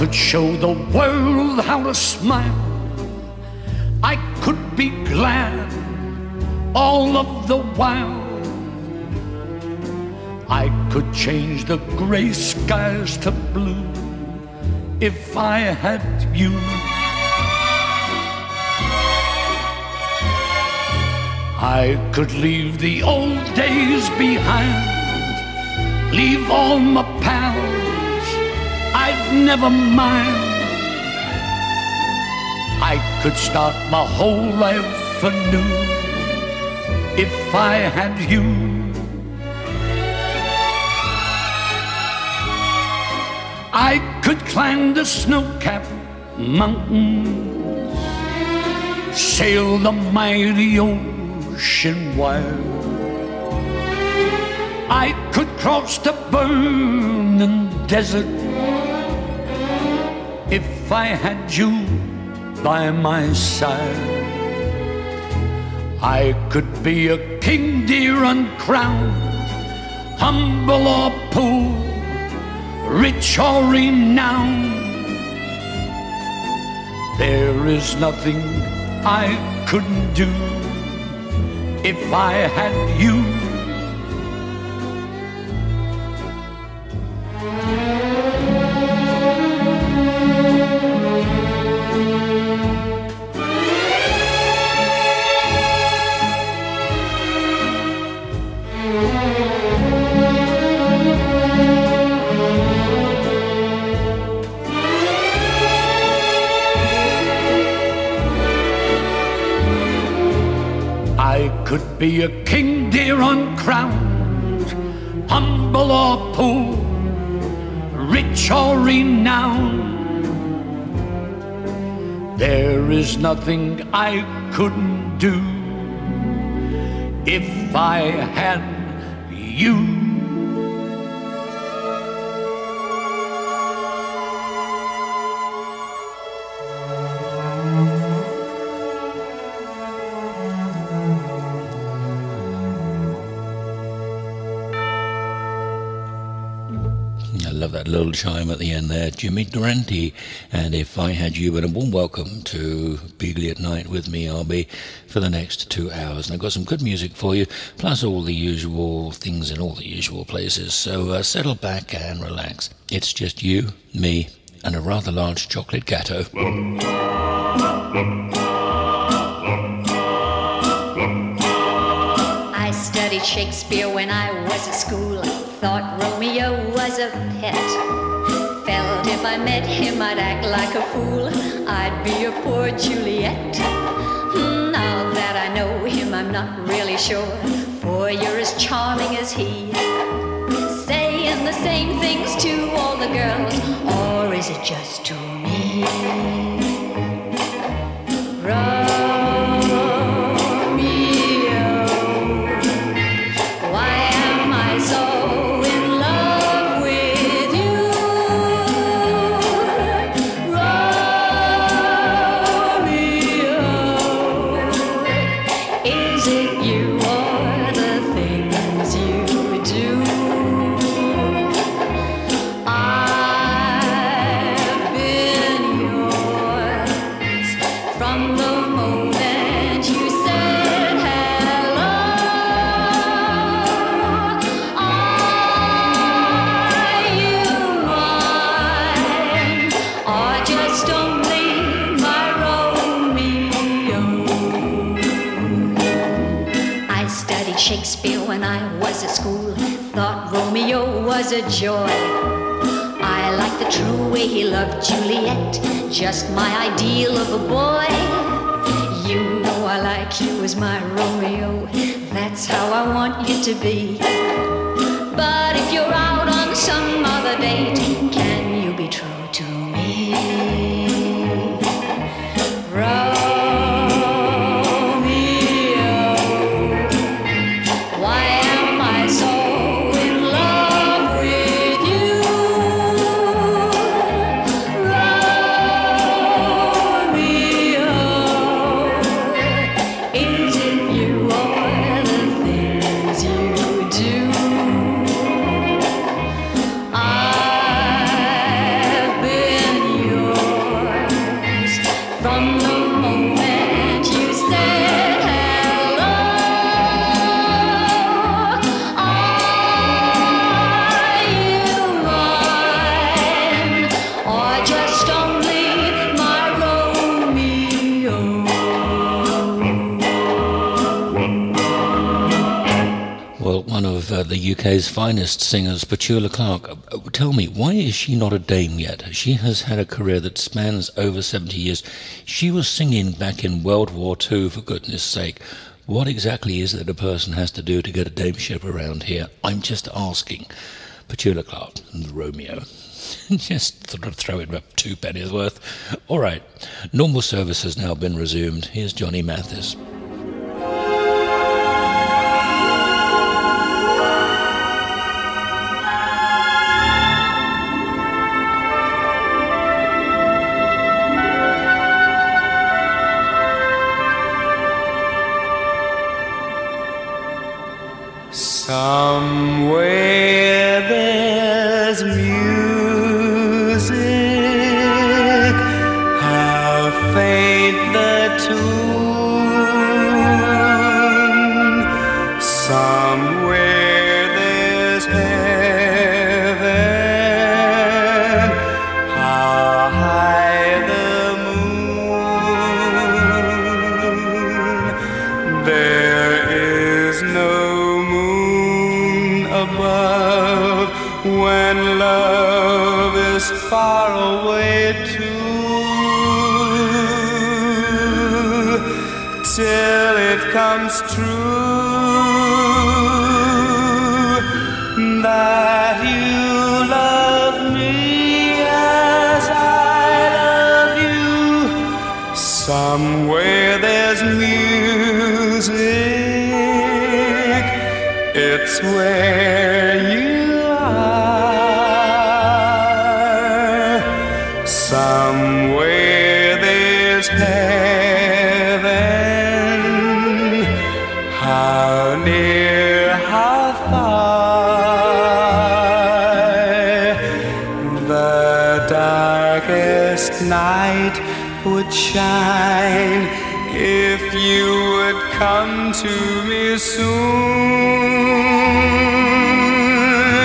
could show the world how to smile. I could be glad all of the while. I could change the gray skies to blue if I had you. I could leave the old days behind, leave all my pals, I'd never mind. I could start my whole life anew if I had you. I could climb the snow-capped mountains, sail the mighty ocean wide. I could cross the burning desert if I had you by my side. I could be a king, dear, uncrowned, humble or poor, rich or renowned. There is nothing I couldn't do if I had you. I could be a king, dear, uncrowned, humble or poor, rich or renowned. There is nothing I couldn't do if I had you. That little chime at the end there, Jimmy Durante, and If I Had You. And a warm welcome to Beagley at Night with me, RB, for the next 2 hours. And I've got some good music for you, plus all the usual things in all the usual places. So settle back and relax. It's just you, me, and a rather large chocolate gatto. I studied Shakespeare when I was at school. Thought Romeo was a pet. Felt if I met him I'd act like a fool. I'd be a poor Juliet. Now that I know him I'm not really sure, for you're as charming as he. Saying the same things to all the girls, or is it just to me? Was a joy. I liked the true way he loved Juliet, just my ideal of a boy. You know I like you as my Romeo, that's how I want you to be. But if you're out on some other date, can you be true to me? I've been the UK's finest singers, Petula Clark. Tell me, why is she not a dame yet? She has had a career that spans over 70 years. She was singing back in World War II, for goodness sake. What exactly is it a person has to do to get a dameship around here? I'm just asking. Petula Clark and Romeo. Just sort of throw it up 2 pennies worth. All right, normal service has now been resumed. Here's Johnny Mathis. Somewhere there's music, how faint the tune. Somewhere there's heaven, how high the moon. There is no above when love is far away too, till it comes true that you love me as I love you. Somewhere there's music, it's where you are. Somewhere there's heaven, how near, how far. The darkest night would shine if you would come to me soon.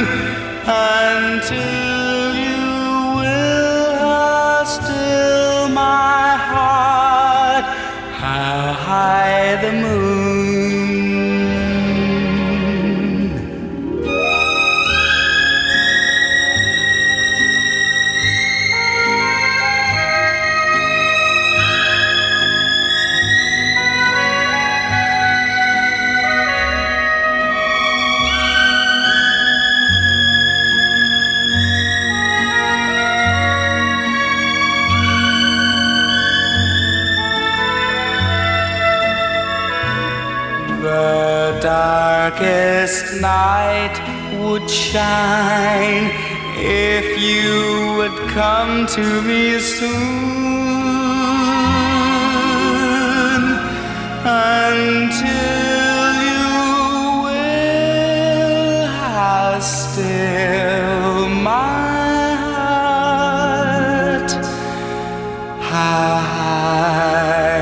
Until you will still my heart, how high the moon. The darkest night would shine if you would come to me soon. Until you will have still my heart, how high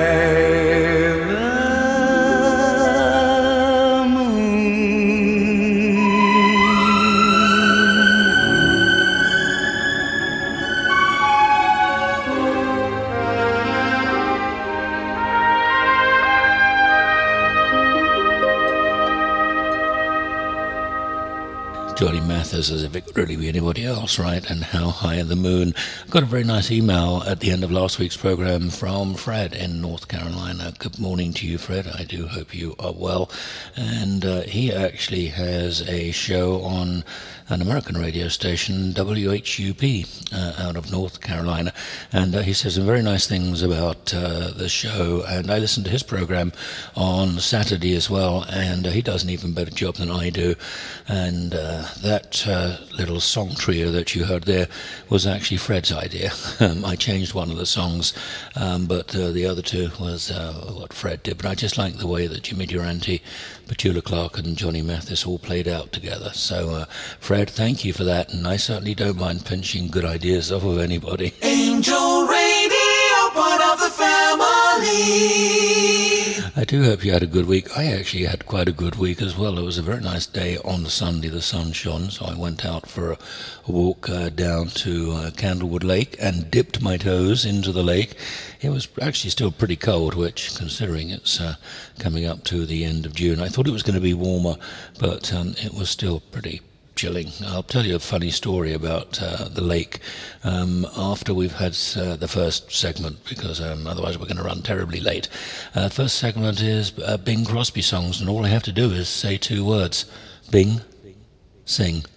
Johnny Mathis, as if it could really be anybody else, right? And How High the Moon. Got a very nice email at the end of last week's program from Fred in North Carolina. Good morning to you, Fred. I do hope you are well. And he actually has a show on an American radio station, WHUP, out of North Carolina. And he says some very nice things about the show. And I listened to his program on Saturday as well. And he does an even better job than I do. And that little song trio that you heard there was actually Fred's idea. I changed one of the songs, but the other two was what Fred did. But I just like the way that Jimmy Durante, Petula Clark and Johnny Mathis all played out together. So Fred, thank you for that, and I certainly don't mind pinching good ideas off of anybody. Angel Radio, part of the family. I do hope you had a good week. I actually had quite a good week as well. It was a very nice day on Sunday. The sun shone, so I went out for a walk down to Candlewood Lake and dipped my toes into the lake. It was actually still pretty cold, which, considering it's coming up to the end of June, I thought it was going to be warmer, but it was still pretty chilling. I'll tell you a funny story about the lake after we've had the first segment, because otherwise we're going to run terribly late. First segment is Bing Crosby songs, and all I have to do is say 2 words. Bing, sing.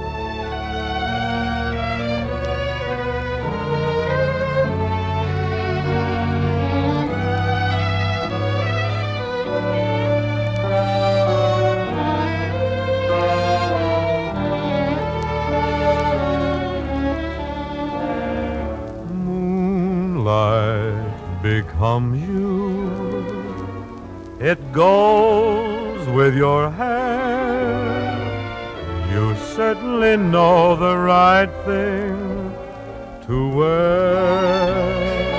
Become you, it goes with your hair. You certainly know the right thing to wear.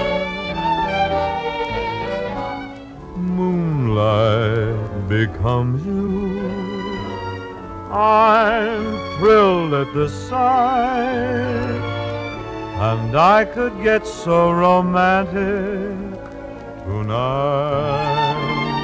Moonlight becomes you. I'm thrilled at the sight, and I could get so romantic tonight.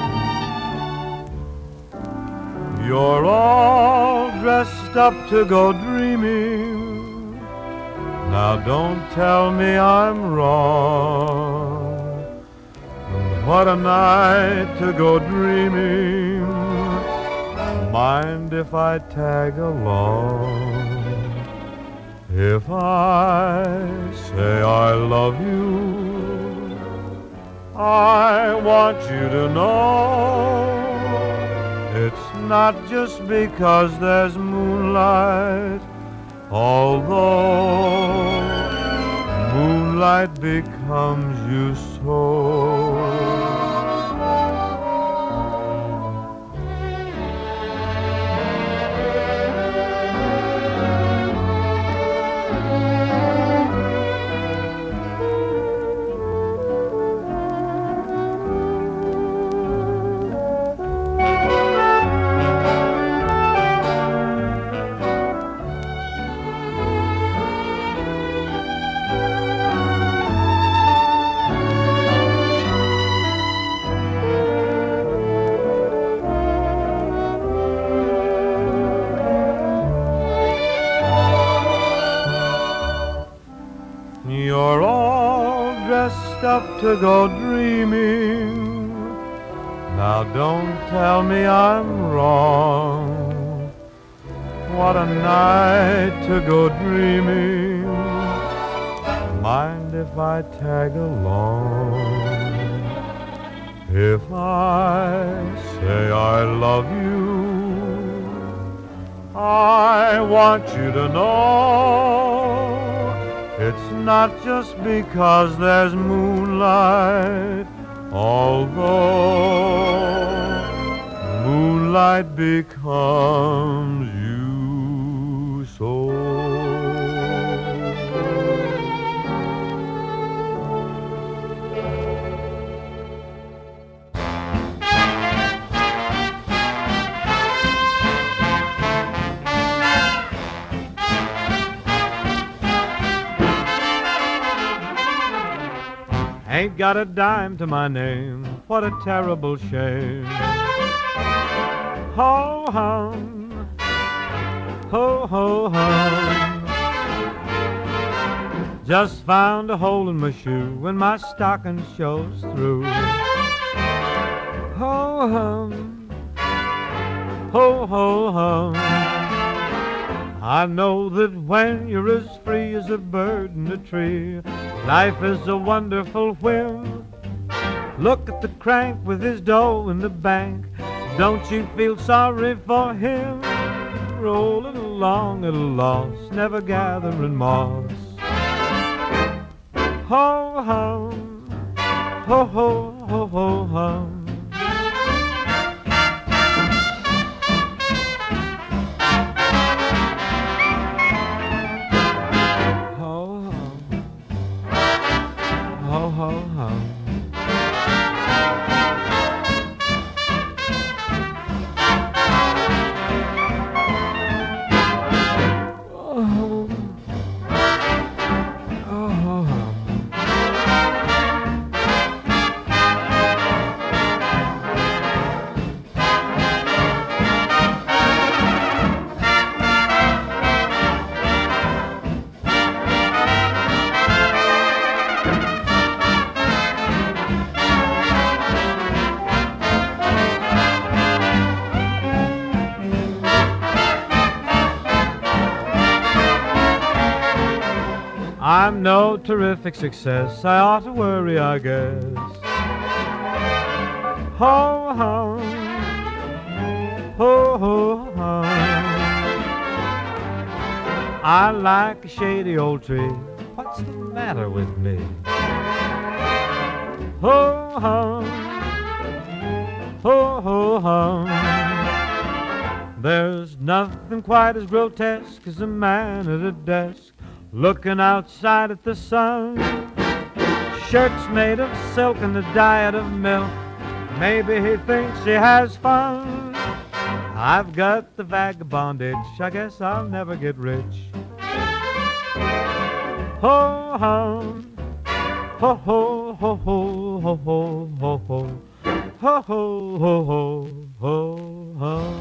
You're all dressed up to go dreaming. Now don't tell me I'm wrong. What a night to go dreaming. Mind if I tag along? If I say I love you, I want you to know it's not just because there's moonlight, although moonlight becomes you so. You're all dressed up to go dreaming. Now don't tell me I'm wrong. What a night to go dreaming. Mind if I tag along? If I say I love you, I want you to know it's not just because there's moonlight, although moonlight becomes you so. Ain't got a dime to my name, what a terrible shame. Ho hum, ho ho hum. Just found a hole in my shoe when my stocking shows through. Ho hum, ho ho hum. I know that when you're as free as a bird in a tree, life is a wonderful whim. Look at the crank with his dough in the bank. Don't you feel sorry for him? Rolling along at a loss, never gathering moss. Ho hum, ho ho ho ho hum. I'm no terrific success. I ought to worry, I guess. Ho, ho, ho, ho, ho. I like a shady old tree. What's the matter with me? Ho, ho, ho, ho, ho. There's nothing quite as grotesque as a man at a desk looking outside at the sun. Shirts made of silk and the diet of milk. Maybe he thinks he has fun. I've got the vagabond itch. I guess I'll never get rich. Ho, ho, ho, ho, ho, ho, ho, ho, ho, ho, ho, ho, ho, ho, ho.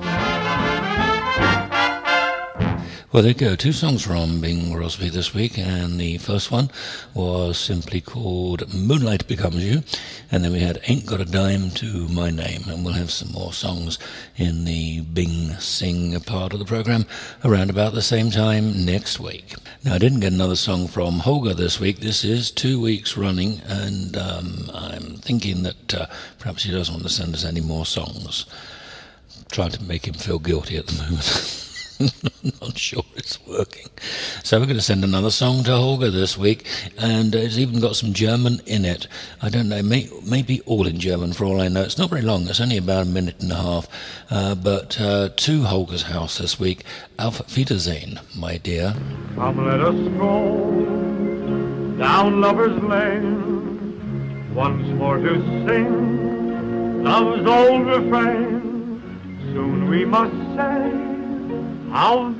Well, there you go. 2 songs from Bing Crosby this week, and the first one was simply called Moonlight Becomes You, and then we had Ain't Got a Dime to My Name, and we'll have some more songs in the Bing Sing part of the program around about the same time next week. Now, I didn't get another song from Holger this week. This is 2 weeks running, and I'm thinking that perhaps he doesn't want to send us any more songs. I'm trying to make him feel guilty at the moment. Not sure it's working. So we're going to send another song to Holger this week, and it's even got some German in it. I don't know, maybe all in German for all I know. It's not very long, it's only about a minute and a half. But to Holger's house this week, Auf Wiedersehen, my dear. Come, let us stroll down Lover's Lane, once more to sing love's old refrain. Soon we must say, Auf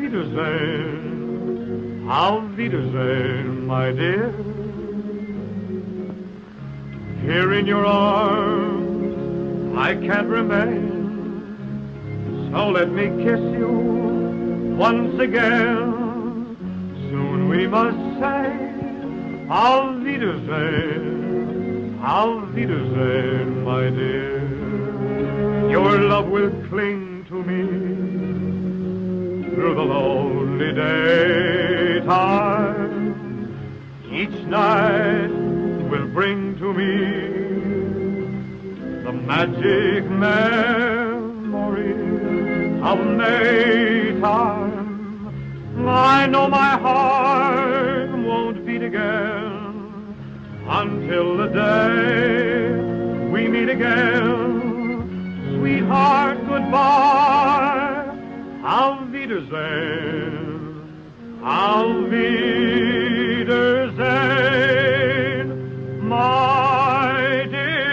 Wiedersehen, my dear. Here in your arms I can't remain, so let me kiss you once again. Soon we must say, Auf Wiedersehen, my dear. Your love will cling to me through the lonely daytime. Each night will bring to me the magic memory of Maytime. I know my heart won't beat again until the day we meet again. Sweetheart, goodbye. Auf Wiedersehen, auf Wiedersehen, my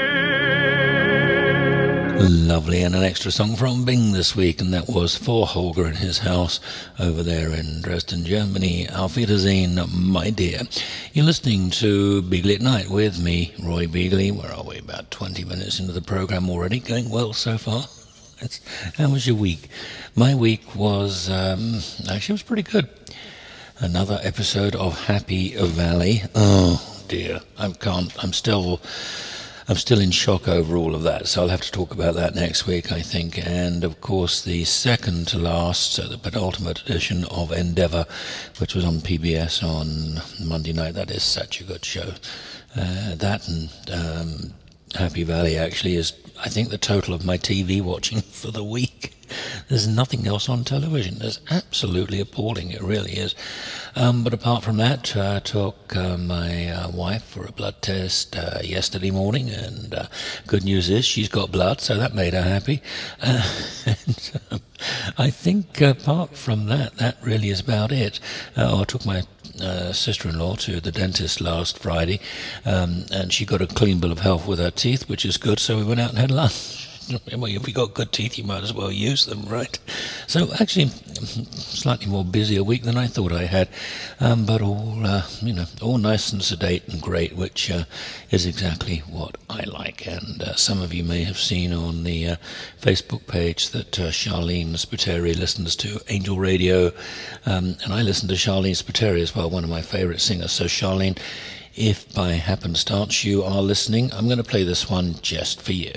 dear. Lovely, and an extra song from Bing this week, and that was for Holger in his house over there in Dresden, Germany. Auf Wiedersehen, my dear. You're listening to Beagley at Night with me, Roy Beagley. Where are we? About 20 minutes into the program already. Going well so far. How was your week? My week was, actually it was pretty good. Another episode of Happy Valley. Oh dear, I'm still in shock over all of that, so I'll have to talk about that next week, I think. And of course the second to last, so the penultimate edition of Endeavour, which was on PBS on Monday night. That is such a good show. That and Happy Valley actually is, I think, the total of my TV watching for the week. There's nothing else on television. It's absolutely appalling. It really is. But apart from that, I took my wife for a blood test yesterday morning, and good news is she's got blood, so that made her happy. And I think apart from that, that really is about it. I took my sister-in-law to the dentist last Friday, and she got a clean bill of health with her teeth, which is good, so we went out and had lunch. Well, if you got good teeth, you might as well use them, right? So actually, slightly more busier week than I thought I had, but all nice and sedate and great, which is exactly what I like. And some of you may have seen on the Facebook page that Charlene Spiteri listens to Angel Radio, and I listen to Charlene Spiteri as well, one of my favourite singers. So Charlene, if by happenstance you are listening, I'm going to play this one just for you.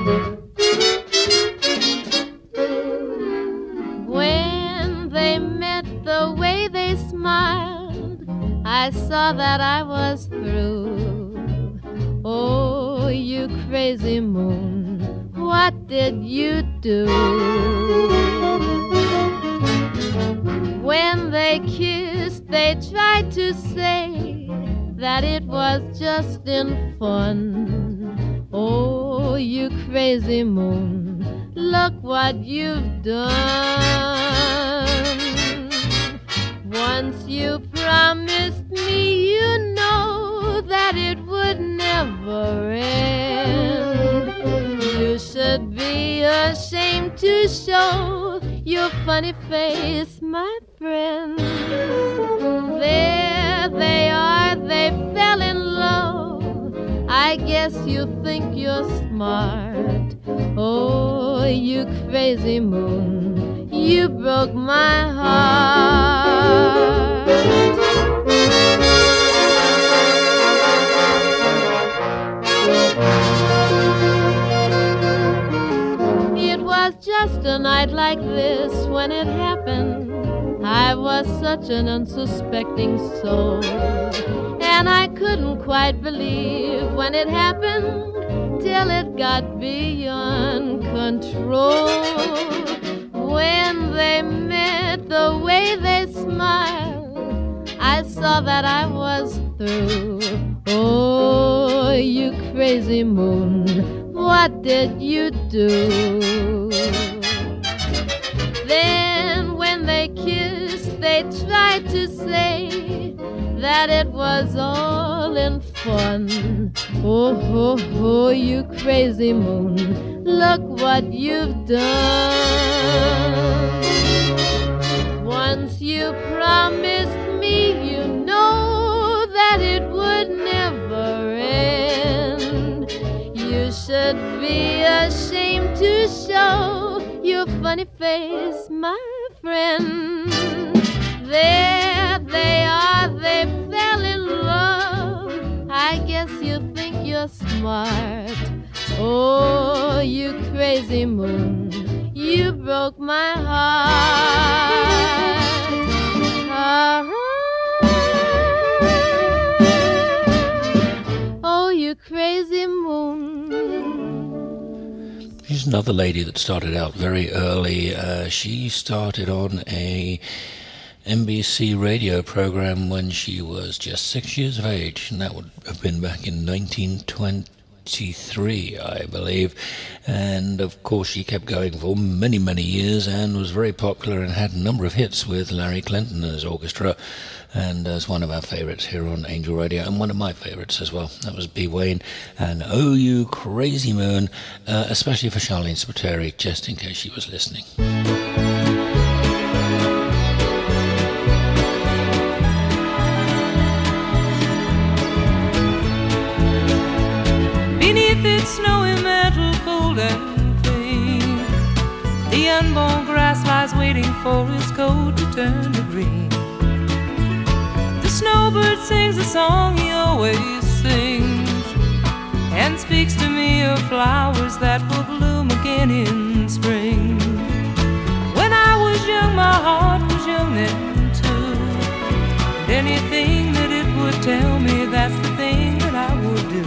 When they met I saw that I was through. Oh, you crazy moon, what did you do? When they kissed, they tried to say that it was just in fun. Oh, you crazy moon, look what you've done. Once you promised me, you know that it would never end. You should be ashamed to show your funny face, my friend. There they are, they fell in love. I guess you think you're smart. Oh, you crazy moon, you broke my heart. It was just a night like this when it happened. I was such an unsuspecting soul, and I couldn't quite believe when it happened till it got beyond control. When they met, the way they smiled, I saw that I was through. Oh, you crazy moon, what did you do? Then when they kissed, they tried to say that it was all in fun. Oh, oh, oh, you crazy moon, look what you've done. Once you promised me, you know that it would never end. You should be ashamed to show your funny face, my friend. There they are, they fell in love. I guess you think you're smart. Oh, you crazy moon, you broke my heart. Oh, you crazy moon. She's another lady that started out very early. She started on a NBC radio program when she was just 6 years of age, and that would have been back in 1923, I believe. And of course she kept going for many, many years and was very popular and had a number of hits with Larry Clinton and his orchestra, and as one of our favourites here on Angel Radio, and one of my favourites as well. That was B. Wayne and Oh You Crazy Moon, especially for Charlene Spiteri, just in case she was listening. Beneath its snowy mantle, cold and clean, the unborn grass lies waiting for its coat to turn to green. The snowbird sings a song he always sings, and speaks to me of flowers that will bloom again in spring. When I was young, my heart was young then too, and anything that it would tell me, that's the thing that I would do.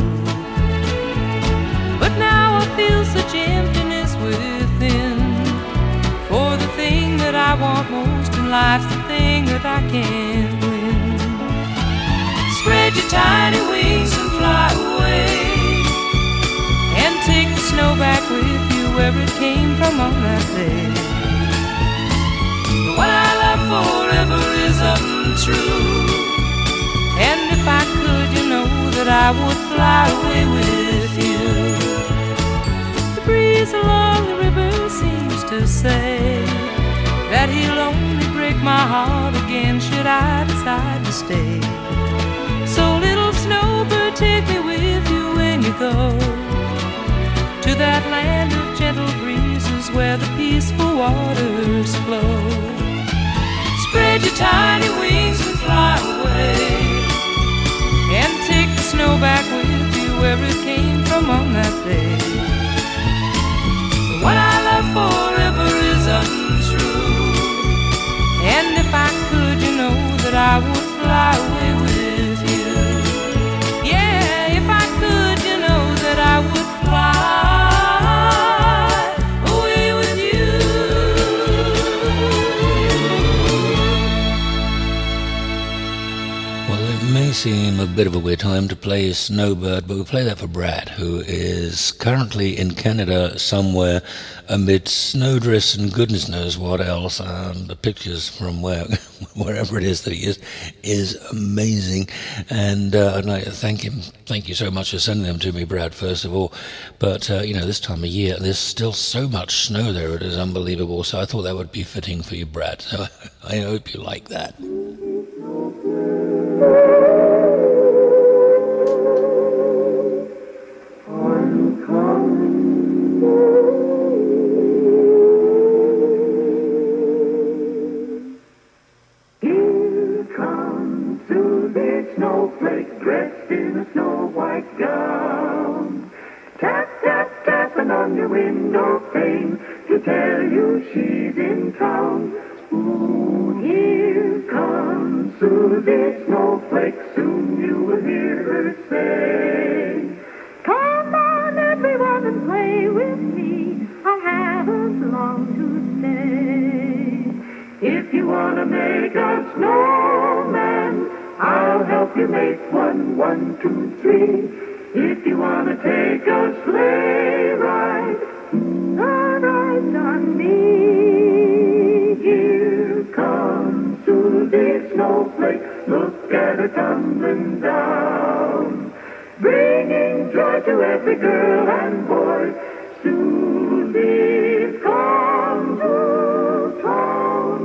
But now I feel such emptiness within, for the thing that I want most in life's the thing that I can't win. Spread your tiny wings and fly away, and take the snow back with you where it came from on that day. What I love forever is untrue, and if I could, you know that I would fly away with you. The breeze along the river seems to say that he'll only break my heart again should I decide to stay. So little snowbird, take me with you when you go to that land of gentle breezes where the peaceful waters flow. Spread your tiny wings and fly away, and take the snow back with you where it came from on that day. What I love forever is untrue, and if I could, you know that I would fly away with you. bit of a weird time to play Snowbird, but we'll play that for Brad, who is currently in Canada somewhere amid snowdrifts and goodness knows what else. The pictures from wherever it is that he is amazing, and I'd like to thank him. Thank you so much for sending them to me, Brad, first of all. But this time of year, there's still so much snow there, it is unbelievable. So I thought that would be fitting for you, Brad. So I hope you like that. Snowflake dressed in a snow-white gown. Tap, tap, tapping on your window pane to tell you she's in town. Ooh, here comes Susie Snowflake, soon you will hear her say, come on everyone and play with me, I haven't long to stay. If you want to make a snowman, I'll help you make one, 1, 2, 3. If you want to take a sleigh ride, the ride's on me. Here comes Susie Snowflake, look at her tumbling down, bringing joy to every girl and boy. Susie's come to town.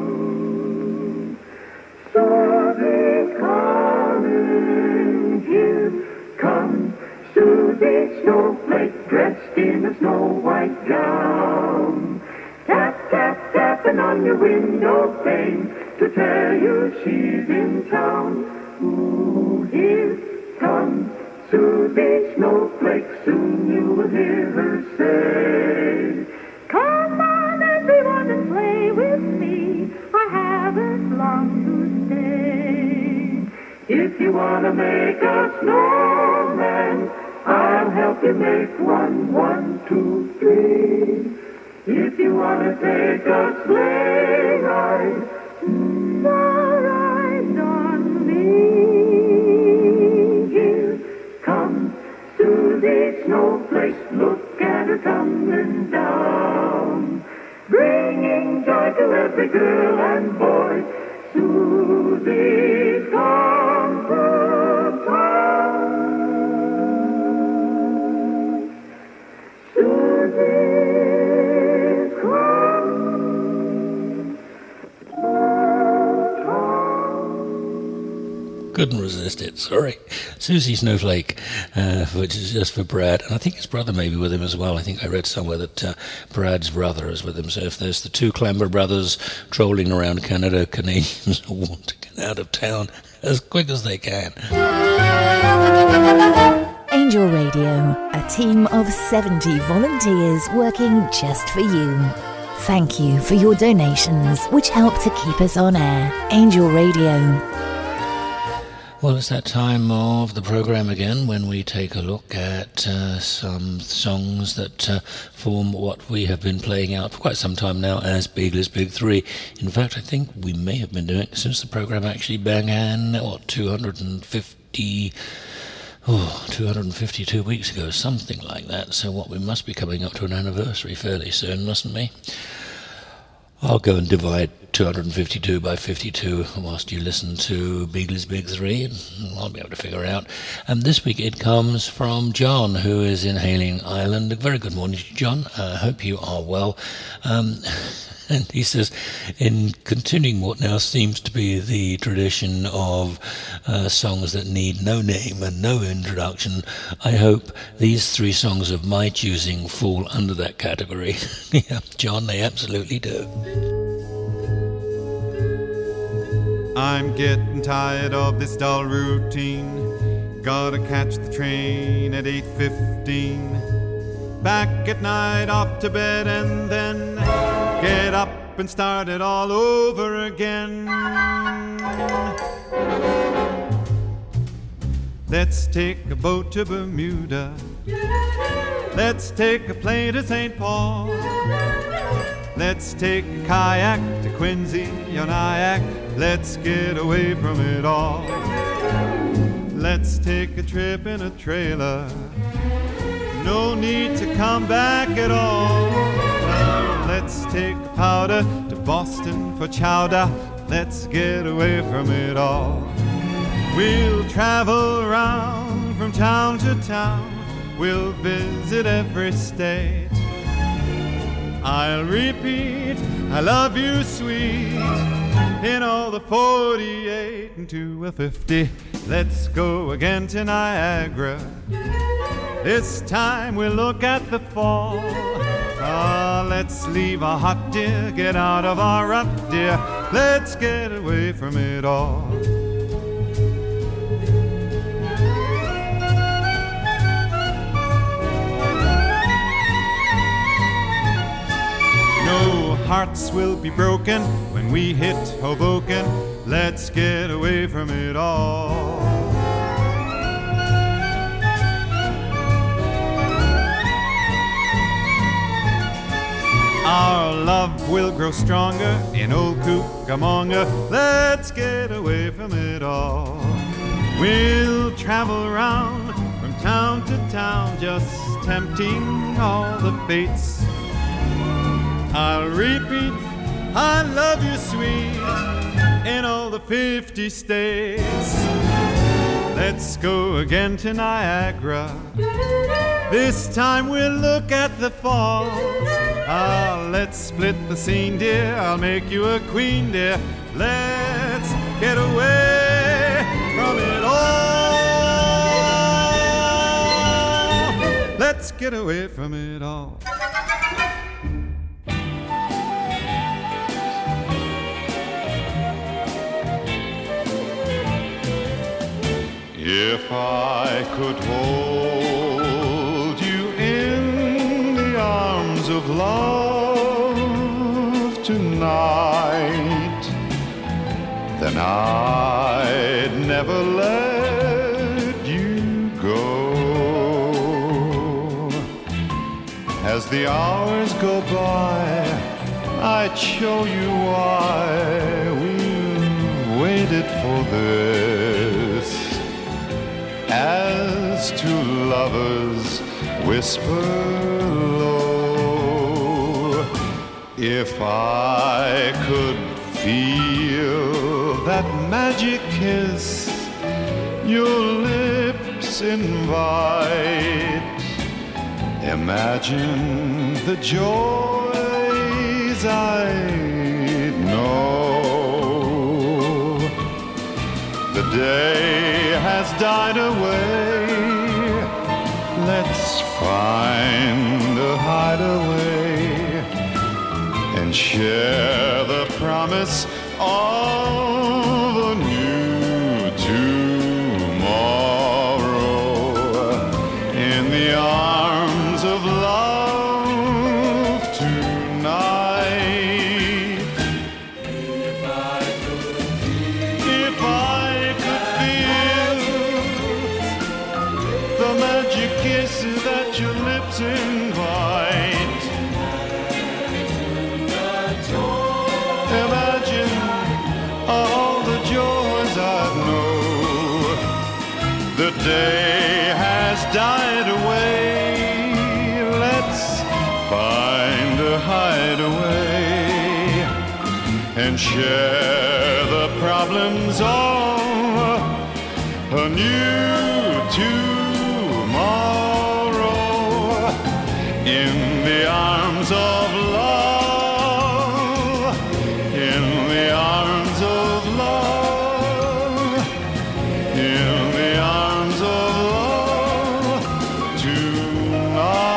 Susie's coming, here comes Susie Snowflake, dressed in a snow-white gown. Tap, tap, tapping on your window pane to tell you she's in town. Ooh, here comes Susie Snowflake, soon you will hear her say, come on everyone and play with me, I haven't long to stay. If you want to make a snowman, I'll help you make one, 1, 2, 3. If you want to take a sleigh ride, the ride's on me. Here comes Susie Snowflake, look at her tumbling down, bringing joy to every girl and boy. Susie's come to town. Susie's come to town. Couldn't resist it, sorry. Susie Snowflake, which is just for Brad, and I think his brother may be with him as well. I think I read somewhere that Brad's brother is with him. So if there's the two Clamber brothers trolling around Canada, Canadians want to get out of town as quick as they can. Angel Radio, a team of 70 volunteers working just for you. Thank you for your donations, which help to keep us on air. Angel Radio. Well, it's that time of the programme again when we take a look at some songs that form what we have been playing out for quite some time now as Beagler's Big Three. In fact, I think we may have been doing it since the programme actually began, 252 weeks ago, something like that. So we must be coming up to an anniversary fairly soon, mustn't we? I'll go and divide 252 by 52 whilst you listen to Beagler's Big Three, and I'll be able to figure out. And this week it comes from John, who is in Hayling Island. A very good morning to you, John. I hope you are well. And he says, in continuing what now seems to be the tradition of songs that need no name and no introduction, I hope these three songs of my choosing fall under that category. Yeah, John, they absolutely do. I'm getting tired of this dull routine. Gotta catch the train at 8:15. Back at night, off to bed, and then get up and start it all over again. Let's take a boat to Bermuda. Let's take a plane to St. Paul. Let's take a kayak to Quincy on Nyack. Let's get away from it all. let's take a trip in a trailer. No need to come back at all. Well, let's take powder to Boston for chowder. Let's get away from it all. We'll travel around from town to town. We'll visit every state. I'll repeat, I love you, sweet, in all the 48 and to a 50. Let's go again to Niagara. This time we'll look at the fall. Let's leave our hot dear, get out of our rut, dear. Let's get away from it all. No hearts will be broken when we hit Hoboken. Let's get away from it all. Our love will grow stronger in old Cucamonga. Let's get away from it all. We'll travel around from town to town, just tempting all the fates. I'll repeat, I love you, sweet, in all the 50 states. Let's go again to Niagara. This time we'll look at the falls. Let's split the scene, dear. I'll make you a queen, dear. Let's get away from it all. Let's get away from it all. If I could hold you in the arms of love tonight, then I'd never let you go. As the hours go by, I'd show you why we waited for this. As two lovers whisper low, if I could feel that magic kiss your lips invite, imagine the joys I'd know. The day has died away. Let's find a hideaway and share the promise of a new tomorrow in the arms of love tonight. If I could feel the magic kiss that your lips invite, imagine all the joys I know. The day has died away. Let's find a hideaway and share the problems of a new tomorrow in the arms of love, in the arms of love, in the arms of love tonight.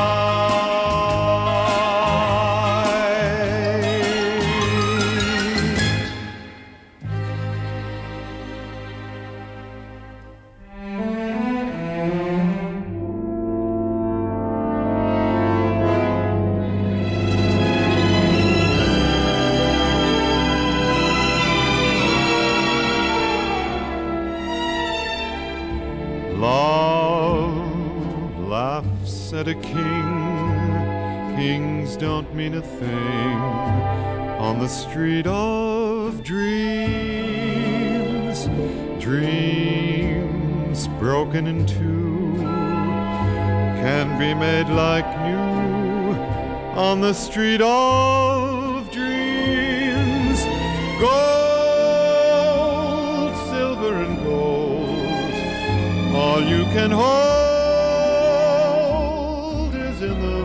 Love laughs at a king. Kings don't mean a thing on the street of dreams. Dreams broken in two, can be made like new on the street of dreams. Gold, silver and gold, all you can hold is in the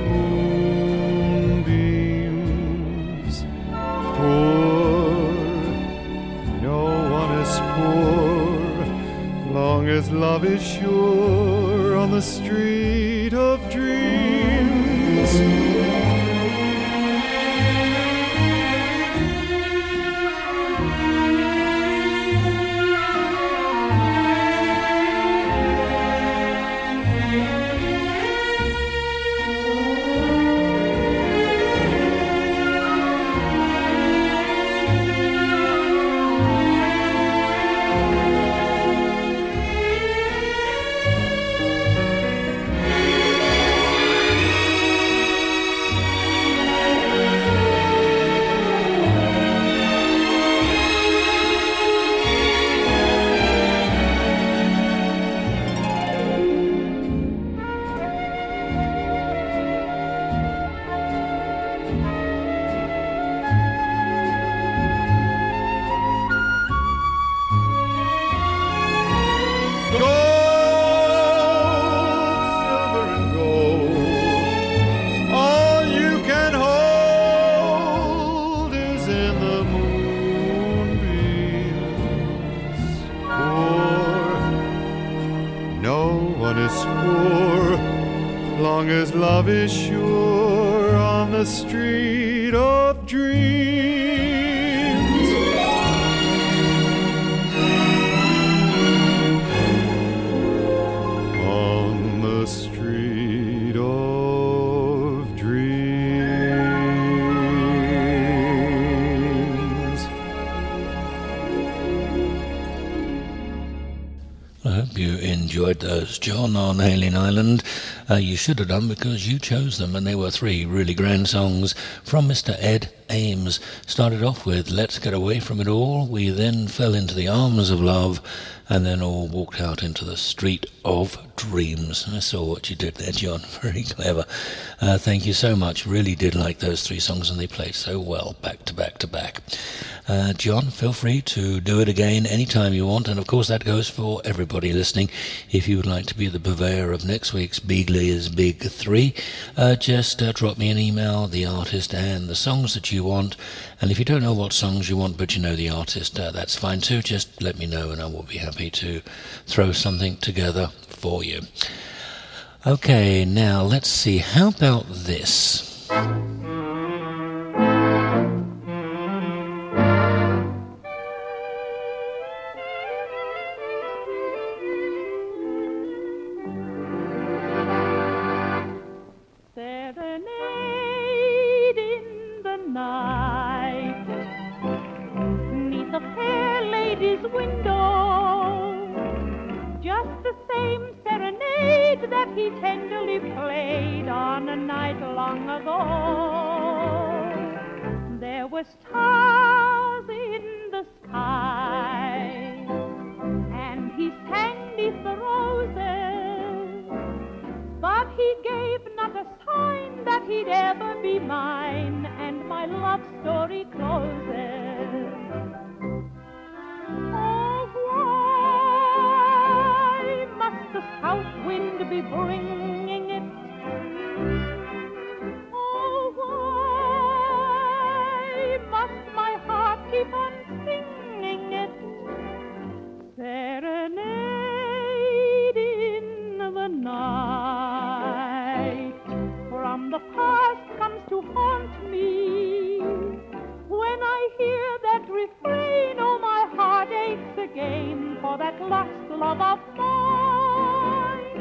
moonbeams. Poor, no one is poor, long as love is sure on the street of dreams. Love is sure on the street of dreams. On the street of dreams. I hope you enjoyed those, John, on Alien Island. You should have done, because you chose them, and they were three really grand songs from Mr. Ed Ames. Started off with Let's Get Away From It All. We then fell into the arms of love, and then all walked out into the street of dreams. I saw what you did there, John. Very clever. Thank you so much. Really did like those three songs, and they played so well, back to back to back. John, feel free to do it again anytime you want, and of course that goes for everybody listening. If you would like to be the purveyor of next week's Beagley's Big 3, just drop me an email, the artist and the songs that you want. And if you don't know what songs you want but you know the artist, that's fine too. Just let me know and I will be happy to throw something together for you. Okay, now let's see, how about this? He tenderly played on a night long ago. There were stars in the sky, and he sang 'neath the roses, but he gave not a sign that he'd ever be mine, and my love story closes. Oh, why must the south wind be bringing it? Oh, why must my heart keep on singing it? Serenade in the night, from the past comes to haunt me. When I hear that refrain, oh, my heart aches again for that lost love of mine.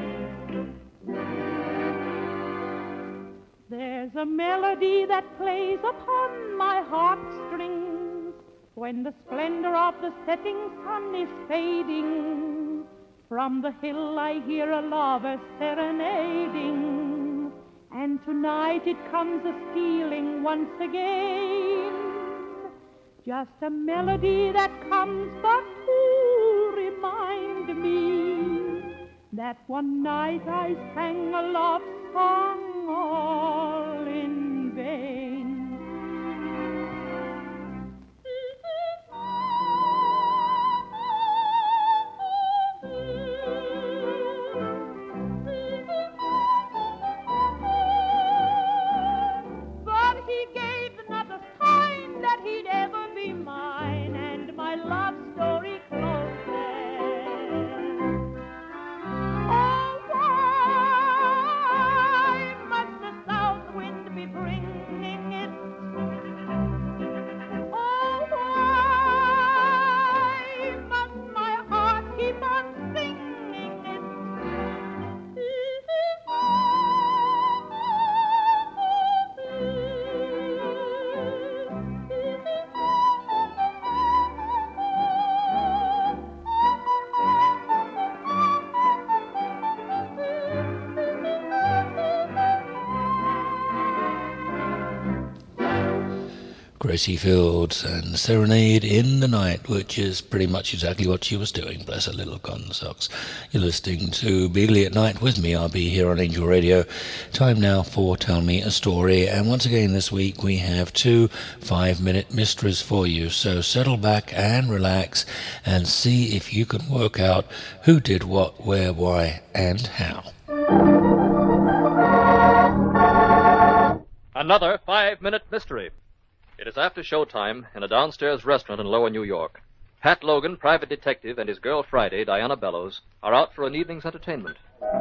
There's a melody that plays upon my heartstrings when the splendor of the setting sun is fading. From the hill I hear a lover serenading, and tonight it comes a-stealing once again. Just a melody that comes but to remind me that one night I sang a love song all in vain. But he gave not a sign that he'd ever be mine, and my love story closes. Oh, why must the south wind be bringing it? Oh, why must my heart keep on singing it? Gracie Fields and Serenade in the Night, which is pretty much exactly what she was doing. Bless her little cotton socks. You're listening to Beagley at Night with me. I'll be here on Angel Radio. Time now for Tell Me a Story. And once again this week we have 2 5-minute mysteries for you. So settle back and relax and see if you can work out who did what, where, why, and how. Another 5-minute mystery. It is after showtime in a downstairs restaurant in Lower New York. Pat Logan, private detective, and his girl Friday, Diana Bellows, are out for an evening's entertainment.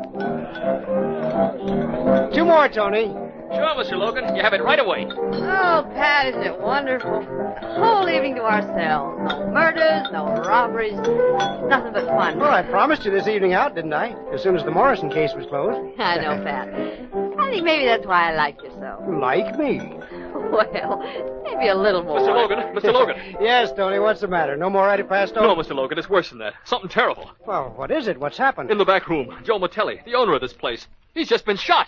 2 more, Tony. Sure, Mr. Logan. You have it right away. Oh, Pat, isn't it wonderful? The whole evening to ourselves. No murders, no robberies, nothing but fun. Well, I promised you this evening out, didn't I? As soon as the Morrison case was closed. I know, Pat. I think maybe that's why I like you so. Like me? Well, maybe a little more. Mr. Logan, Mr. Logan. Yes, Tony, what's the matter? No more antipasto? No, Mr. Logan, it's worse than that. Something terrible. Well, what is it? What's happened? In the back room, Joe Matelli, the owner of this place. He's just been shot.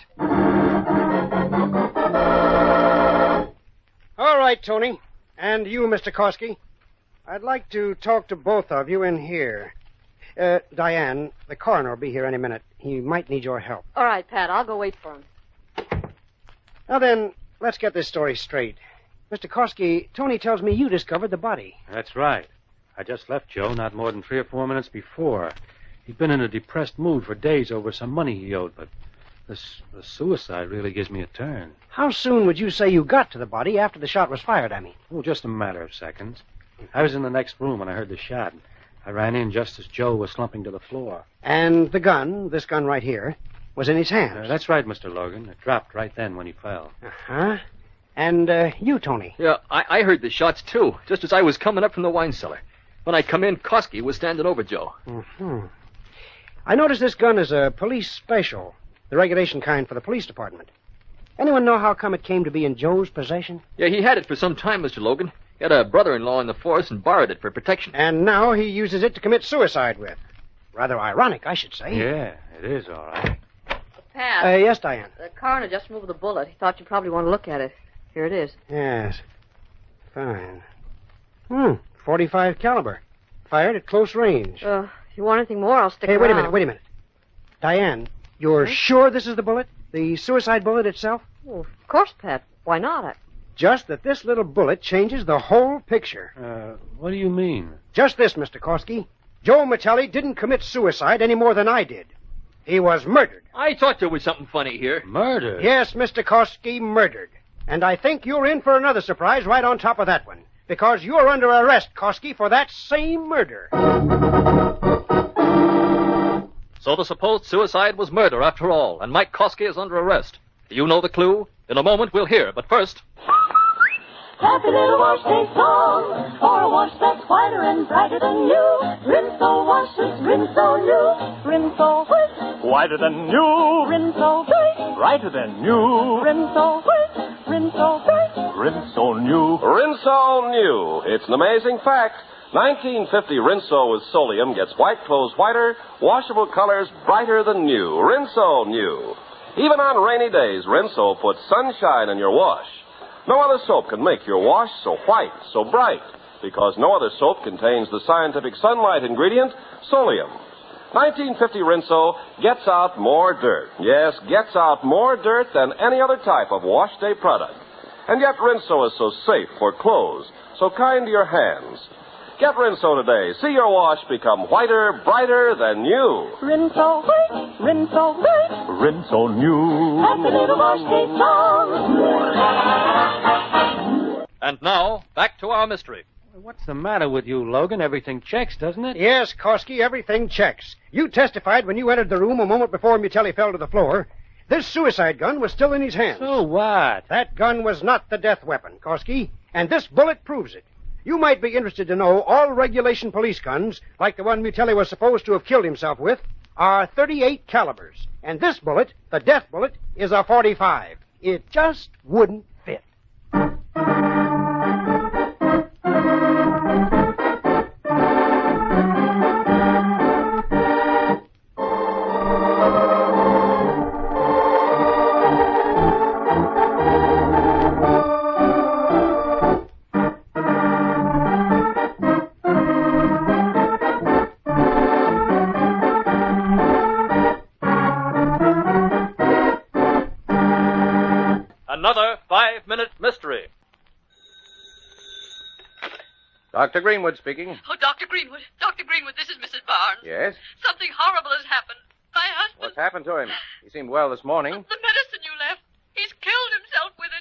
All right, Tony. And you, Mr. Koski. I'd like to talk to both of you in here. Diane, the coroner will be here any minute. He might need your help. All right, Pat, I'll go wait for him. Now then, let's get this story straight. Mr. Koski, Tony tells me you discovered the body. That's right. I just left Joe not more than 3 or 4 minutes before. He'd been in a depressed mood for days over some money he owed, but the suicide really gives me a turn. How soon would you say you got to the body after the shot was fired, I mean? Oh, just a matter of seconds. I was in the next room when I heard the shot. I ran in just as Joe was slumping to the floor. And the gun, this gun right here, was in his hands. That's right, Mr. Logan. It dropped right then when he fell. Uh-huh. And you, Tony? Yeah, I heard the shots, too, just as I was coming up from the wine cellar. When I come in, Koski was standing over Joe. Mm-hmm. I noticed this gun is a police special, the regulation kind for the police department. Anyone know how come it came to be in Joe's possession? Yeah, he had it for some time, Mr. Logan. He had a brother-in-law in the force and borrowed it for protection. And now he uses it to commit suicide with. Rather ironic, I should say. Yeah, it is, all right. Pat. Yes, Diane. The coroner just removed the bullet. He thought you'd probably want to look at it. Here it is. Yes. Fine. 45 caliber. Fired at close range. If you want anything more, I'll stick around. Hey, wait a minute. Diane, you're sure this is the bullet? The suicide bullet itself? Well, of course, Pat. Why not? Just that this little bullet changes the whole picture. What do you mean? Just this, Mr. Koski. Joe Matelli didn't commit suicide any more than I did. He was murdered. I thought there was something funny here. Murdered? Yes, Mr. Koski, murdered. And I think you're in for another surprise right on top of that one. Because you're under arrest, Koski, for that same murder. So the supposed suicide was murder after all, and Mike Koski is under arrest. Do you know the clue? In a moment we'll hear, but first... Happy little wash day song, for a wash that's whiter and brighter than new. Rinso washes, Rinso new, Rinso white. Whiter than new, Rinso bright. brighter than new, Rinso white, Rinso bright. Rinso new. Rinso new. It's an amazing fact. 1950 Rinso with Solium gets white clothes whiter, washable colors brighter than new. Rinso new. Even on rainy days, Rinso puts sunshine in your wash. No other soap can make your wash so white, so bright, because no other soap contains the scientific sunlight ingredient, Solium. 1950 Rinso gets out more dirt. Yes, gets out more dirt than any other type of wash day product. And yet Rinso is so safe for clothes, so kind to your hands. Get Rinso today. See your wash become whiter, brighter than new. Rinso white, Rinso bright. Rinso new. Happy little wash day song. And now, back to our mystery. What's the matter with you, Logan? Everything checks, doesn't it? Yes, Korsky, everything checks. You testified when you entered the room a moment before Mutelli fell to the floor. This suicide gun was still in his hands. So what? That gun was not the death weapon, Korsky, and this bullet proves it. You might be interested to know all regulation police guns, like the one Mutelli was supposed to have killed himself with, are 38 calibers. And this bullet, the death bullet, is a 45. It just wouldn't fit. Another 5-minute mystery. Dr. Greenwood speaking. Oh, Dr. Greenwood. Dr. Greenwood, this is Mrs. Barnes. Yes? Something horrible has happened. My husband... What's happened to him? He seemed well this morning. The medicine you left. He's killed himself with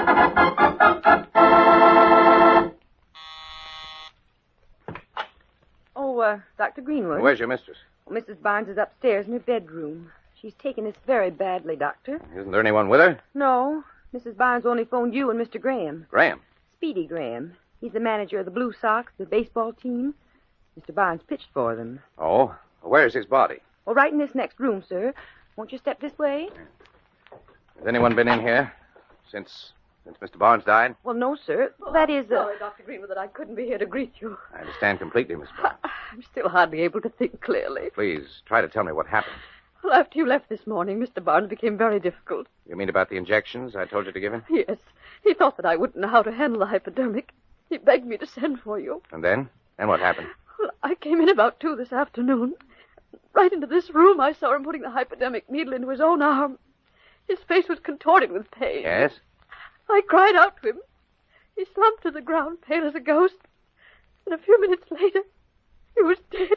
it. Oh, Dr. Greenwood. Where's your mistress? Well, Mrs. Barnes is upstairs in her bedroom. She's taken this very badly, Doctor. Isn't there anyone with her? No. Mrs. Barnes only phoned you and Mr. Graham. Graham? Speedy Graham. He's the manager of the Blue Sox, the baseball team. Mr. Barnes pitched for them. Oh? Where's his body? Well, right in this next room, sir. Won't you step this way? Has anyone been in here since Mr. Barnes died? Well, no, sir. That is... Sorry, Dr. Greenwood, that I couldn't be here to greet you. I understand completely, Miss Barnes. I'm still hardly able to think clearly. Please, try to tell me what happened. Well, after you left this morning, Mr. Barnes became very difficult. You mean about the injections I told you to give him? Yes. He thought that I wouldn't know how to handle the hypodermic. He begged me to send for you. And then? Then what happened? Well, I came in about 2 this afternoon. Right into this room, I saw him putting the hypodermic needle into his own arm. His face was contorting with pain. Yes? I cried out to him. He slumped to the ground, pale as a ghost. And a few minutes later, he was dead.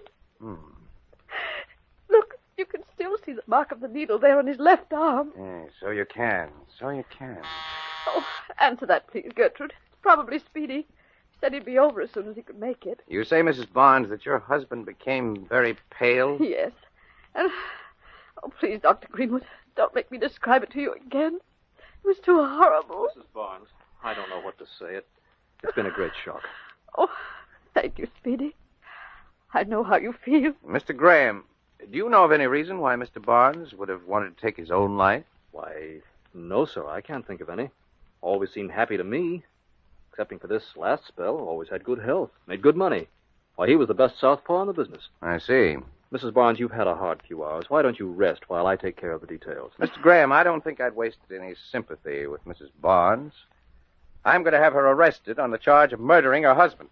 Look, you can still see the mark of the needle there on his left arm. Yes, so you can. So you can. Oh, answer that, please, Gertrude. It's probably Speedy. He said he'd be over as soon as he could make it. You say, Mrs. Barnes, that your husband became very pale? Yes. And, oh, please, Dr. Greenwood, don't make me describe it to you again. It was too horrible. Mrs. Barnes, I don't know what to say. It's been a great shock. Oh, thank you, Speedy. I know how you feel. Mr. Graham, do you know of any reason why Mr. Barnes would have wanted to take his own life? Why, no, sir, I can't think of any. Always seemed happy to me. Excepting for this last spell, always had good health, made good money. Why, he was the best southpaw in the business. I see. Mrs. Barnes, you've had a hard few hours. Why don't you rest while I take care of the details? Mr. Graham, I don't think I'd wasted any sympathy with Mrs. Barnes. I'm going to have her arrested on the charge of murdering her husband.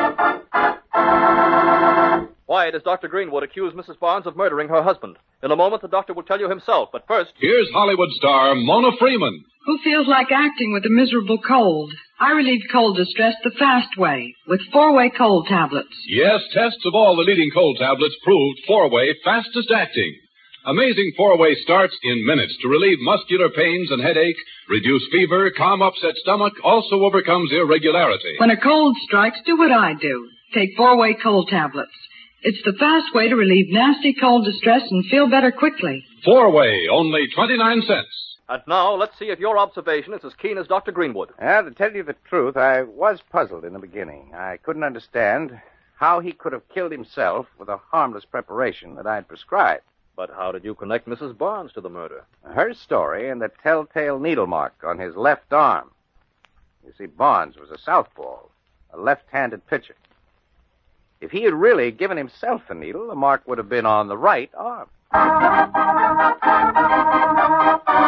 Why does Dr. Greenwood accuse Mrs. Barnes of murdering her husband? In a moment, the doctor will tell you himself, but first... Here's Hollywood star Mona Freeman. Who feels like acting with a miserable cold? I relieve cold distress the fast way, with 4-way cold tablets. Yes, tests of all the leading cold tablets proved 4-way fastest acting. Amazing 4-way starts in minutes to relieve muscular pains and headache, reduce fever, calm upset stomach, also overcomes irregularity. When a cold strikes, do what I do. Take 4-way cold tablets. It's the fast way to relieve nasty cold distress and feel better quickly. 4-way, only 29 cents. And now, let's see if your observation is as keen as Dr. Greenwood. To tell you the truth, I was puzzled in the beginning. I couldn't understand how he could have killed himself with a harmless preparation that I'd prescribed. But how did you connect Mrs. Barnes to the murder? Her story and the telltale needle mark on his left arm. You see, Barnes was a southpaw, a left-handed pitcher. If he had really given himself the needle, the mark would have been on the right arm.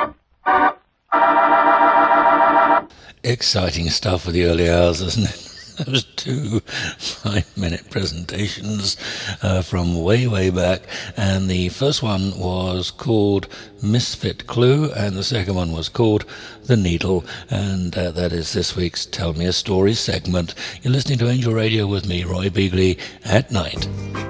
Exciting stuff for the early hours, isn't it? Those 2 5-minute presentations from way, way back. And the first one was called Misfit Clue, and the second one was called The Needle. And that is this week's Tell Me a Story segment. You're listening to Angel Radio with me, Roy Beagley, at night.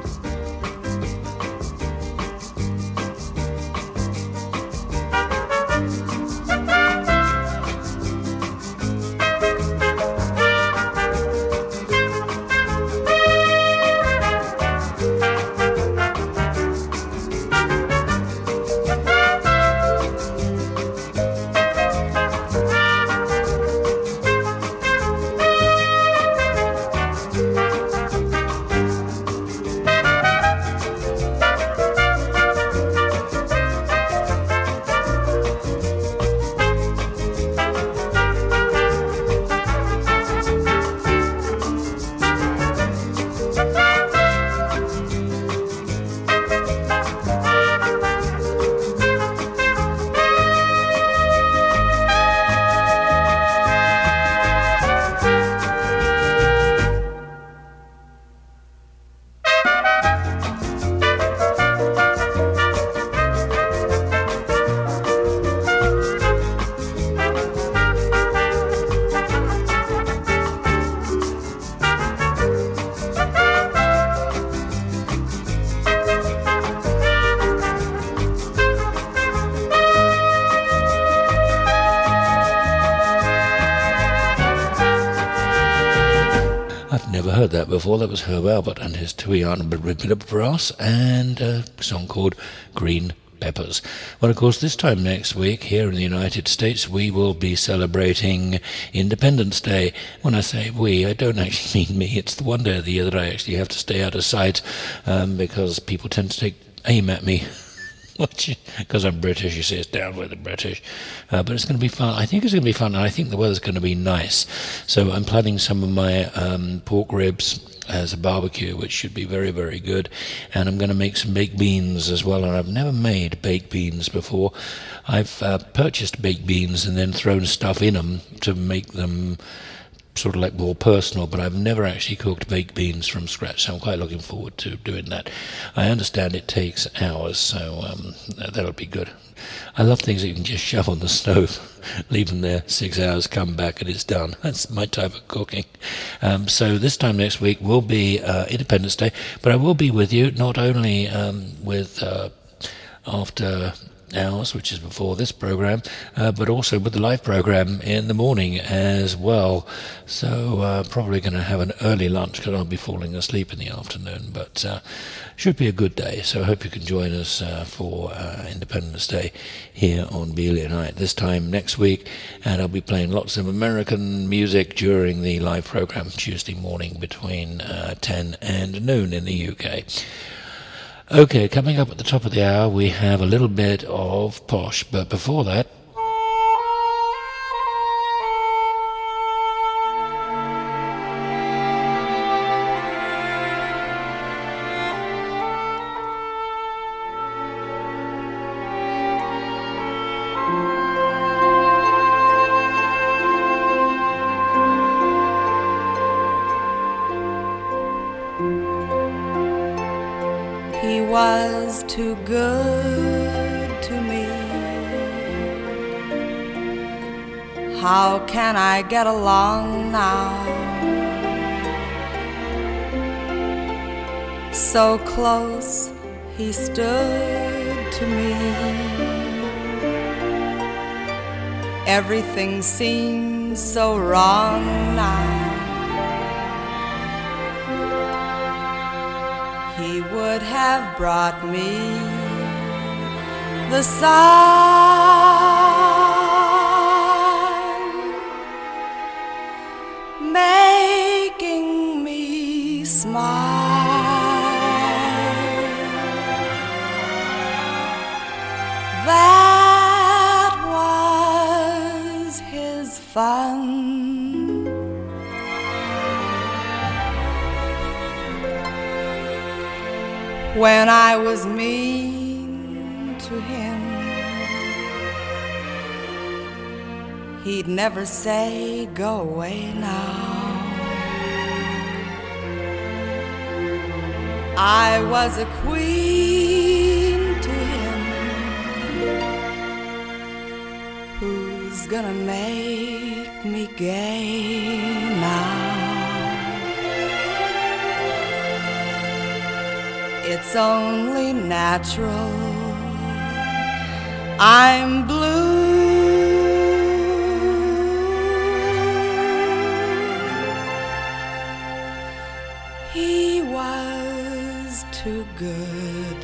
That before. That was Herb Albert and his Tuiana Brass and a song called Green Peppers. Well, of course, this time next week here in the United States we will be celebrating Independence Day. When I say we, I don't actually mean me. It's the one day of the year that I actually have to stay out of sight because people tend to take aim at me. Because I'm British, you see, it's down with the British. But it's going to be fun. I think it's going to be fun, and I think the weather's going to be nice. So I'm planning some of my pork ribs as a barbecue, which should be very, very good. And I'm going to make some baked beans as well, and I've never made baked beans before. I've purchased baked beans and then thrown stuff in them to make them sort of like more personal, but I've never actually cooked baked beans from scratch, so I'm quite looking forward to doing that. I understand it takes hours, so that'll be good. I love things that you can just shove on the stove, leave them there 6 hours, come back, and it's done. That's my type of cooking. So this time next week will be Independence Day, but I will be with you not only with After Hours, which is before this program, but also with the live program in the morning as well. So probably going to have an early lunch because I'll be falling asleep in the afternoon, but should be a good day. So I hope you can join us for Independence Day here on Beagley Night this time next week, and I'll be playing lots of American music during the live program Tuesday morning between 10 and noon in the UK. Okay, coming up at the top of the hour, we have a little bit of Posh, but before that... Was too good to me. How can I get along now? So close he stood to me. Everything seems so wrong now. He would have brought me the sun, making me smile. That was his fun. When I was mean to him, he'd never say, go away now. I was a queen to him. Who's gonna make me gay now? It's only natural I'm blue. He was too good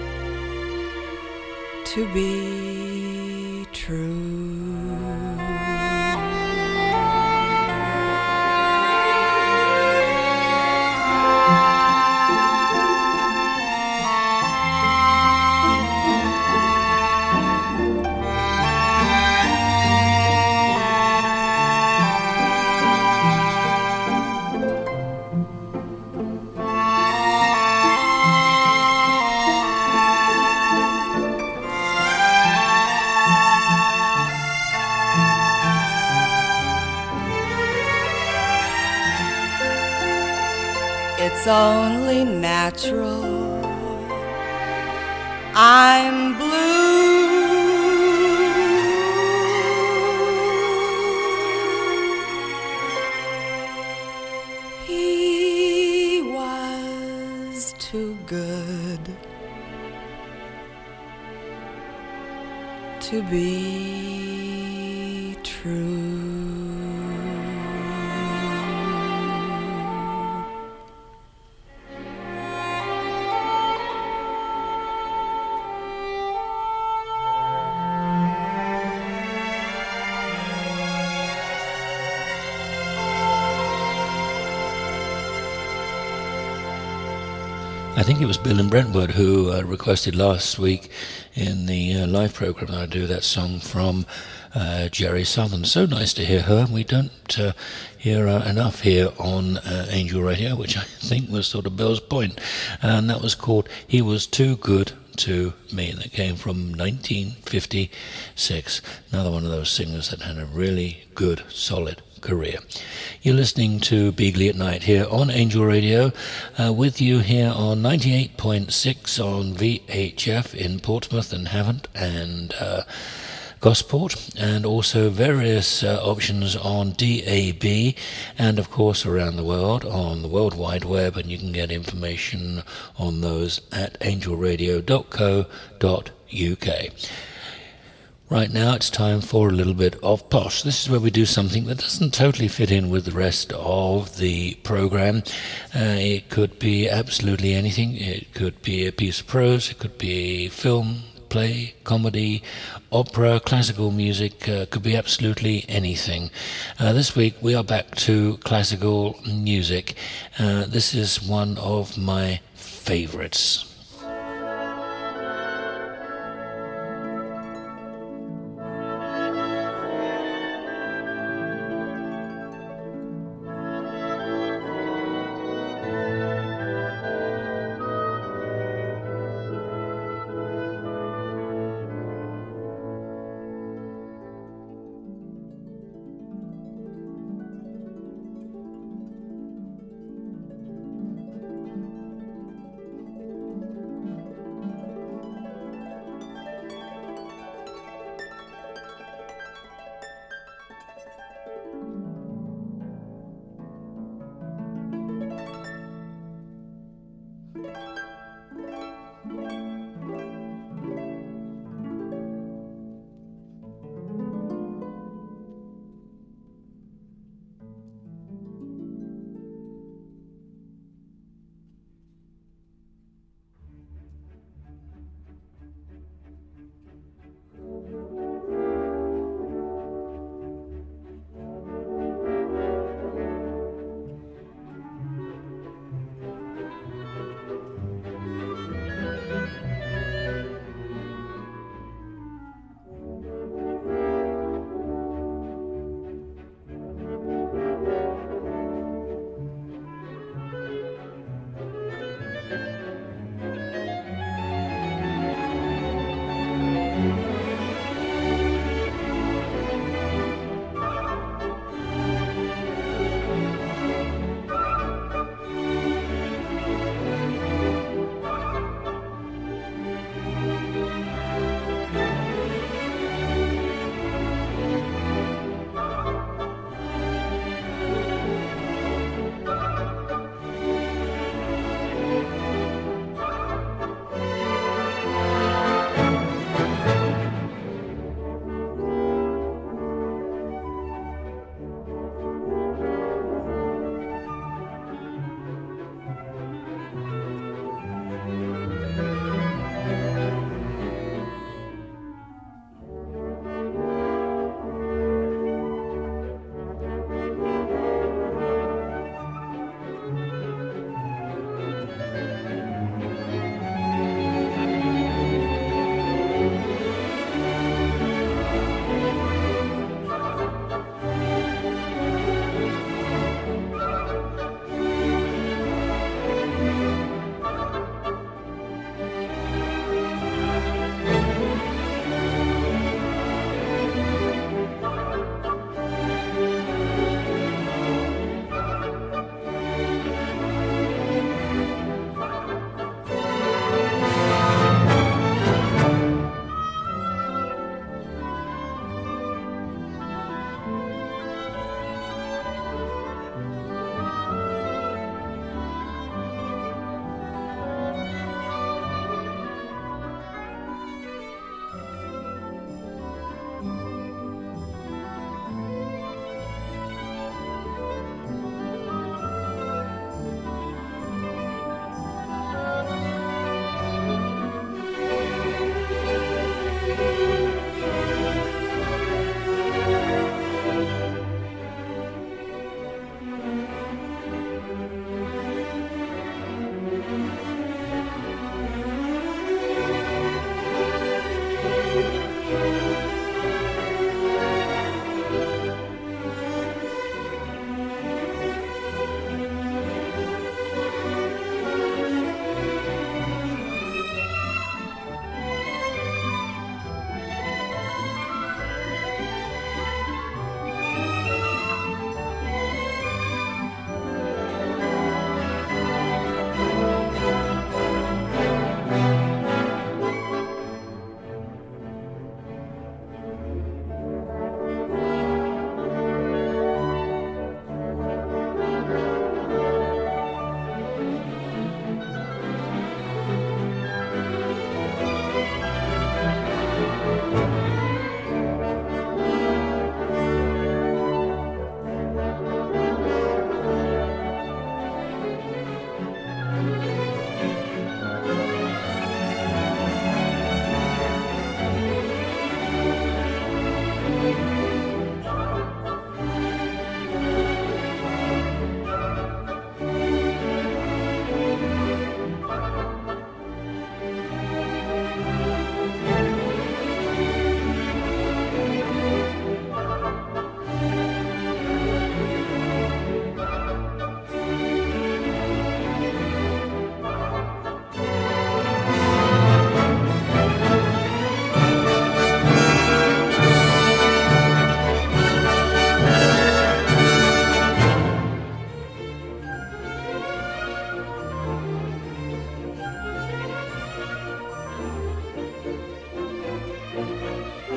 to be true. It's only natural I'm blue. He was too good to be true. I think it was Bill in Brentwood who requested last week in the live program that I do that song from Jerry Southern. So nice to hear her. We don't hear enough here on Angel Radio, which I think was sort of Bill's point. And that was called He Was Too Good to Me. And that came from 1956. Another one of those singers that had a really good, solid career. You're listening to Beagley at Night here on Angel Radio, with you here on 98.6 on VHF in Portsmouth and Havant and Gosport, and also various options on DAB and of course around the world on the World Wide Web, and you can get information on those at angelradio.co.uk. Right now it's time for a little bit of posh. This is where we do something that doesn't totally fit in with the rest of the program. It could be absolutely anything. It could be a piece of prose, it could be film, play, comedy, opera, classical music, could be absolutely anything. This week we are back to classical music. This is one of my favorites.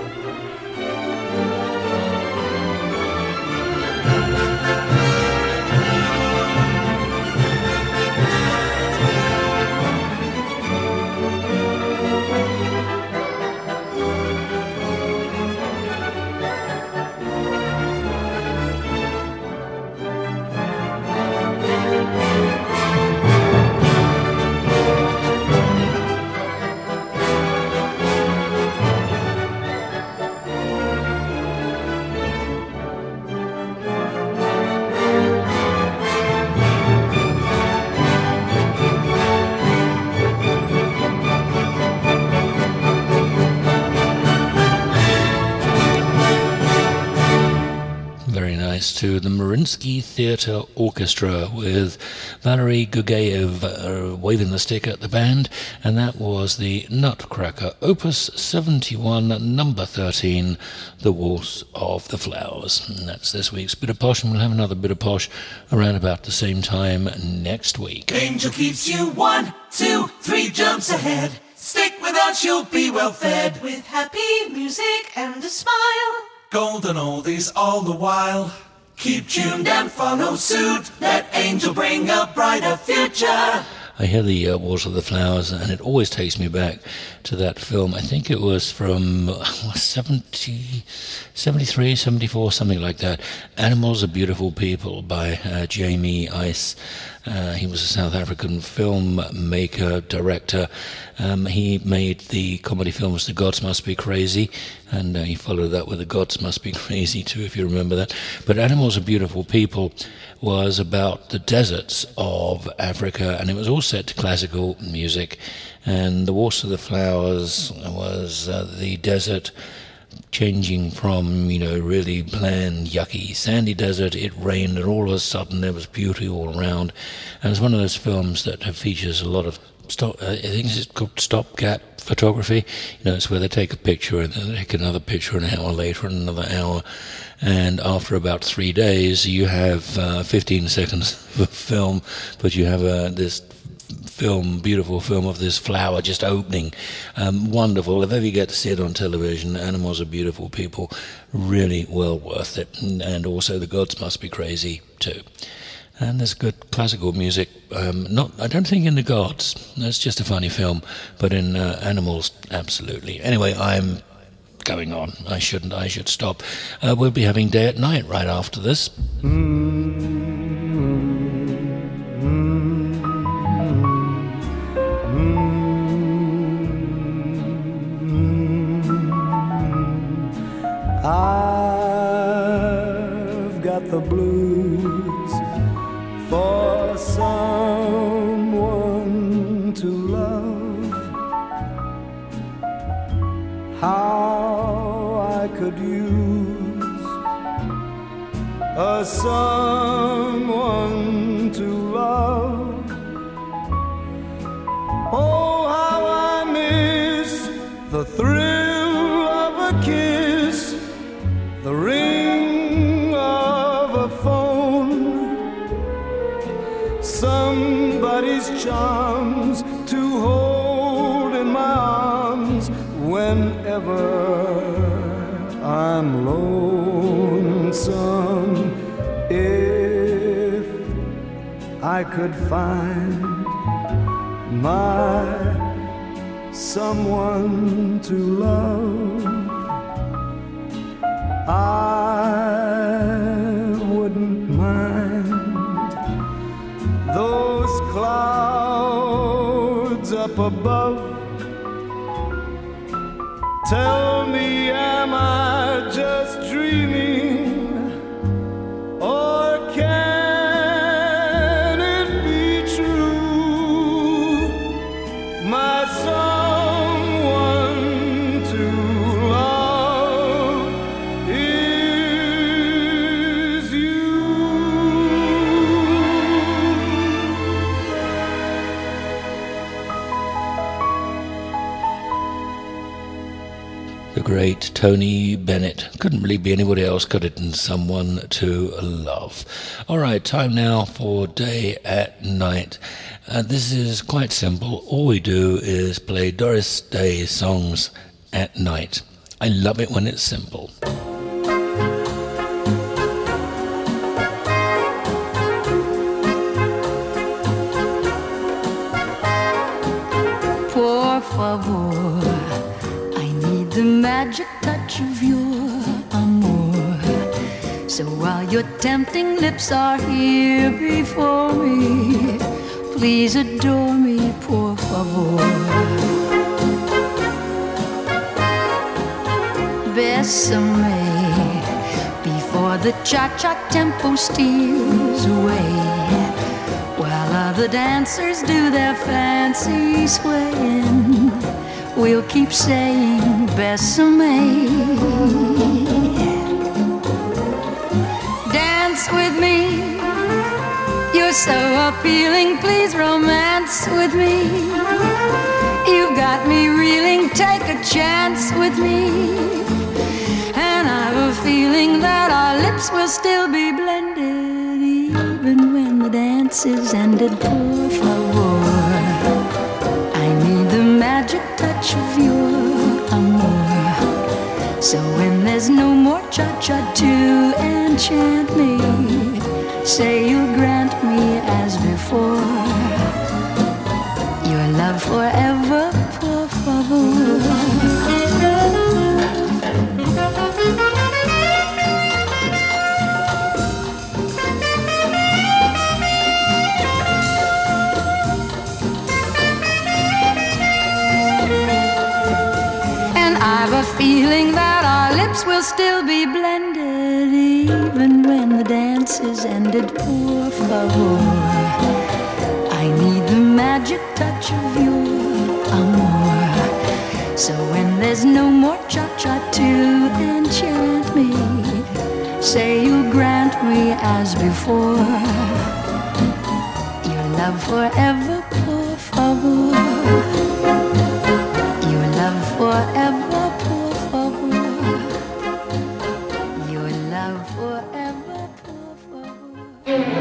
To the Mariinsky Theatre Orchestra with Valery Gugayev waving the stick at the band, and that was the Nutcracker, Opus 71, number 13, The Waltz of the Flowers. And that's this week's Bit of Posh, and we'll have another Bit of Posh around about the same time next week. Angel keeps you 1, 2, 3 jumps ahead. Stick with us, you'll be well fed with happy music and a smile. Golden oldies all the while. Keep tuned and follow suit. Let Angel bring a brighter future. I hear the Waltz of the Flowers, and it always takes me back to that film. I think it was from 73, 74, something like that. Animals Are Beautiful People by Jamie Ice. He was a South African filmmaker, director. He made the comedy films The Gods Must Be Crazy, and he followed that with The Gods Must Be Crazy too, if you remember that. But Animals Are Beautiful People was about the deserts of Africa, and it was all set to classical music. And The Waltz of the Flowers was the desert changing from, really bland, yucky, sandy desert. It rained, and all of a sudden there was beauty all around. And it's one of those films that features a lot of I think it's called stopgap photography. It's where they take a picture and then they take another picture an hour later and another hour. And after about 3 days, you have 15 seconds of film, but you have this beautiful film of this flower just opening. Wonderful. If ever you get to see it on television, Animals Are Beautiful People, really well worth it. And also The Gods Must Be Crazy too. And there's good classical music. I don't think in The Gods. That's just a funny film. But in Animals, absolutely. Anyway, I'm going on. I shouldn't. I should stop. We'll be having Day at Night right after this. I've got the blues for someone to love. How I could use a someone to love. Oh, how I miss the thrill of a kiss, the ring of a phone, somebody's charms to hold in my arms whenever I'm lonesome. If I could find my someone to love, I wouldn't mind those clouds up above. Tell me, am I just dreaming, or can it be true? My someone to love is you. The great Tony Bennett. Couldn't really be anybody else, could it, than Someone to Love. All right, time now for Day at Night. This is quite simple. All we do is play Doris Day songs at night. I love it when it's simple. Por favor, I need the magic touch of your amor. So while your tempting lips are here before me, please adore me, por favor. Bésame before the cha-cha tempo steals away, while other dancers do their fancy swaying. We'll keep saying bésame. Dance with me, you're so appealing, please romance with me. You've got me reeling, take a chance with me. And I've a feeling that our lips will still be blended, even when the dance is ended. Por favor, I need the magic touch of your amor. So when there's no more cha-cha to enchant me, say you'll grant me as before your love forever, por favor. I've a feeling that our lips will still be blended, even when the dance is ended. Por favor, I need the magic touch of your amor. So when there's no more cha-cha to enchant me, say you'll grant me as before your love forever, por favor. Your love forever, por favor. Your love forever, por favor.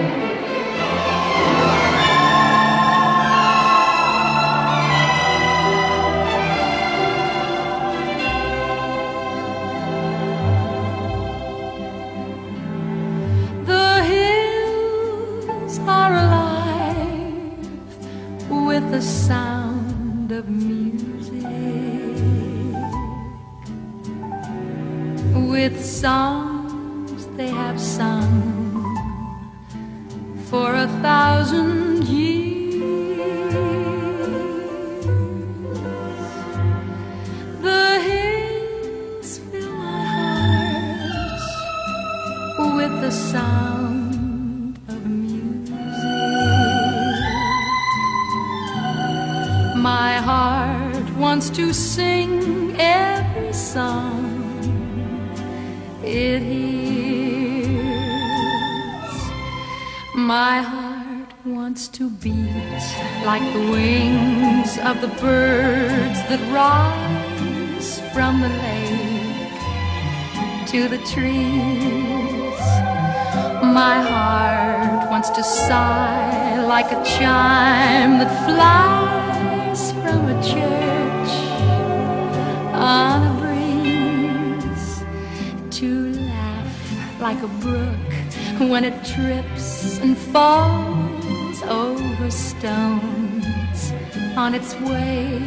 The hills are alive with the sound of music, with songs they have sung for 1,000 years. The hills fill my heart with the sound of music. My heart wants to sing every song it hears. My heart wants to beat like the wings of the birds that rise from the lake to the trees. My heart wants to sigh like a chime that flies from a church on a breeze, to laugh like a brook when it trips and falls over stones on its way,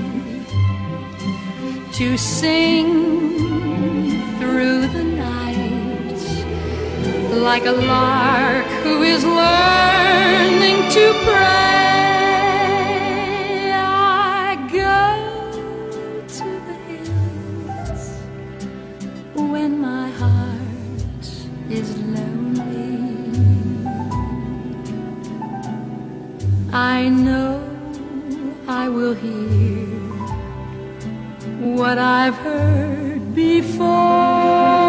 to sing through the night like a lark who is learning to pray. I go to the hills when my heart is lonely. I know I will hear what I've heard before.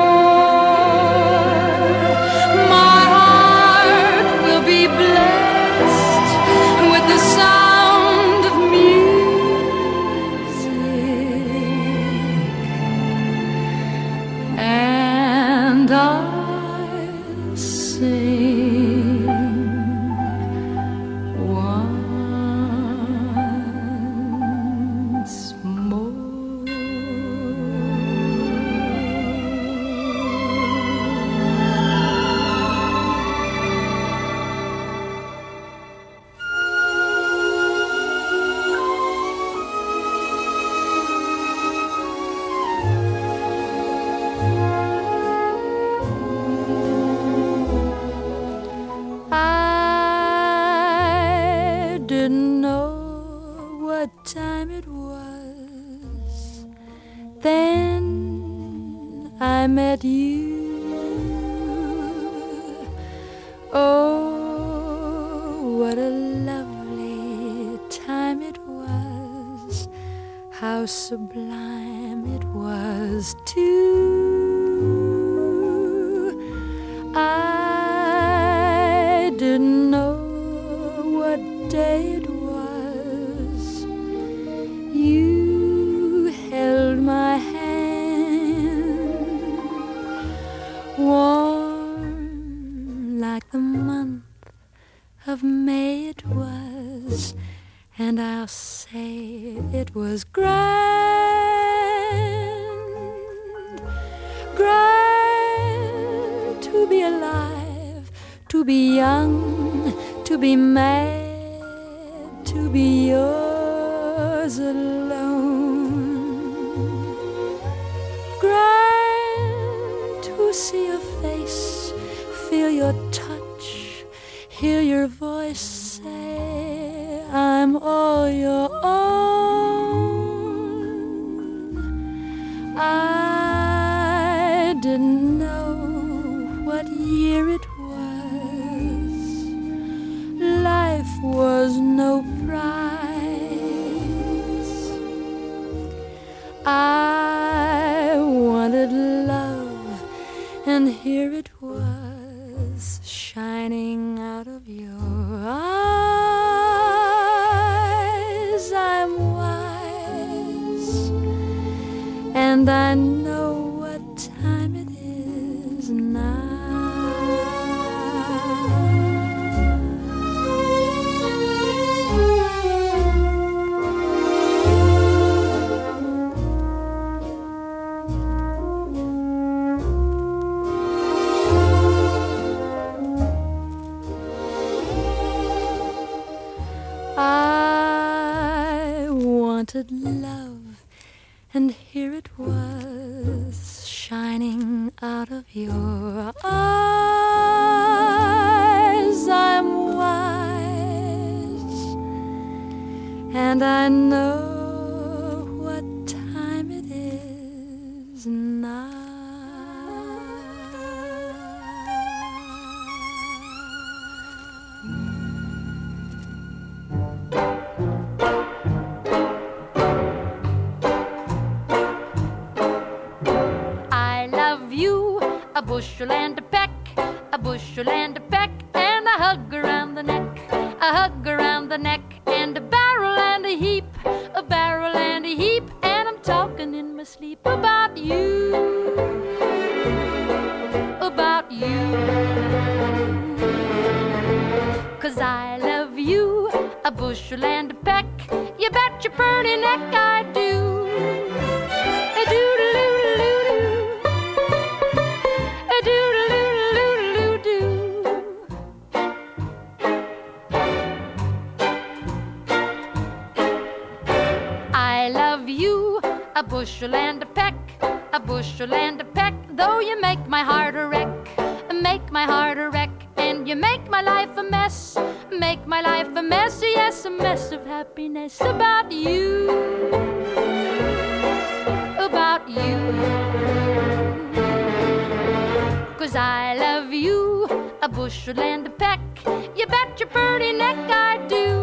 My heart will be blessed with the sound of music, and I'll sing once more. I met you. Oh, what a lovely time it was. How sublime it was too. I didn't know what day it was. You held my hand, warm like the month of May it was, and I'll say it was grand, grand to be alive, to be young, to be mad, to be yours alone. Grand to see your face, feel your touch, hear your voice say, I'm all your own. I didn't know what year it was. Life was no prize. I wanted love, and here it was, shining out of your eyes. I'm wise, and I know what time it is now. I wanted love, and here it was, shining out of your eyes. I'm wise, and I know what time it is now. A bushel and a peck, a bushel and a peck, and a hug around the neck, a hug around the neck, and a barrel and a heap, a barrel and a heap, and I'm talking in my sleep about you, about you. 'Cause I love you, a bushel and a peck, you bet your pretty neck I do. A bushel and a peck, a bushel and a peck, though you make my heart a wreck, make my heart a wreck, and you make my life a mess, make my life a mess, yes, a mess of happiness about you, about you. 'Cause I love you, a bushel and a peck, you bet your pretty neck I do.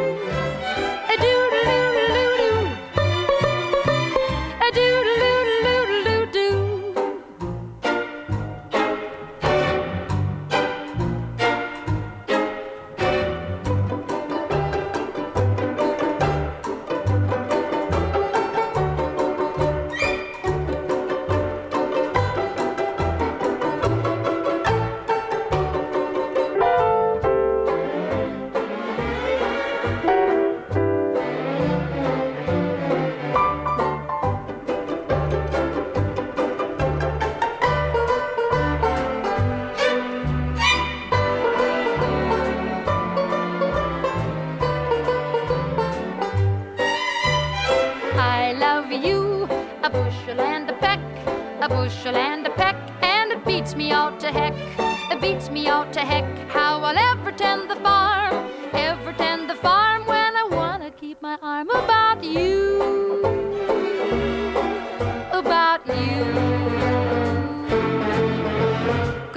A bushel and a peck, and it beats me all to heck. It beats me all to heck how I'll ever tend the farm when I wanna keep my arm about you, about you.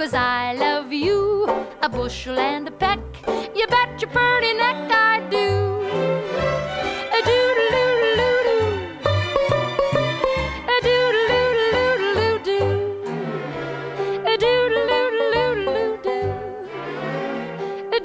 'cause I love you a bushel and a peck. You bet your pretty neck I do. A doodle-doodle-doo-doo. A doodle-doodle-doo-doo-doo. A doodle-doodle-doo-doo-doo. A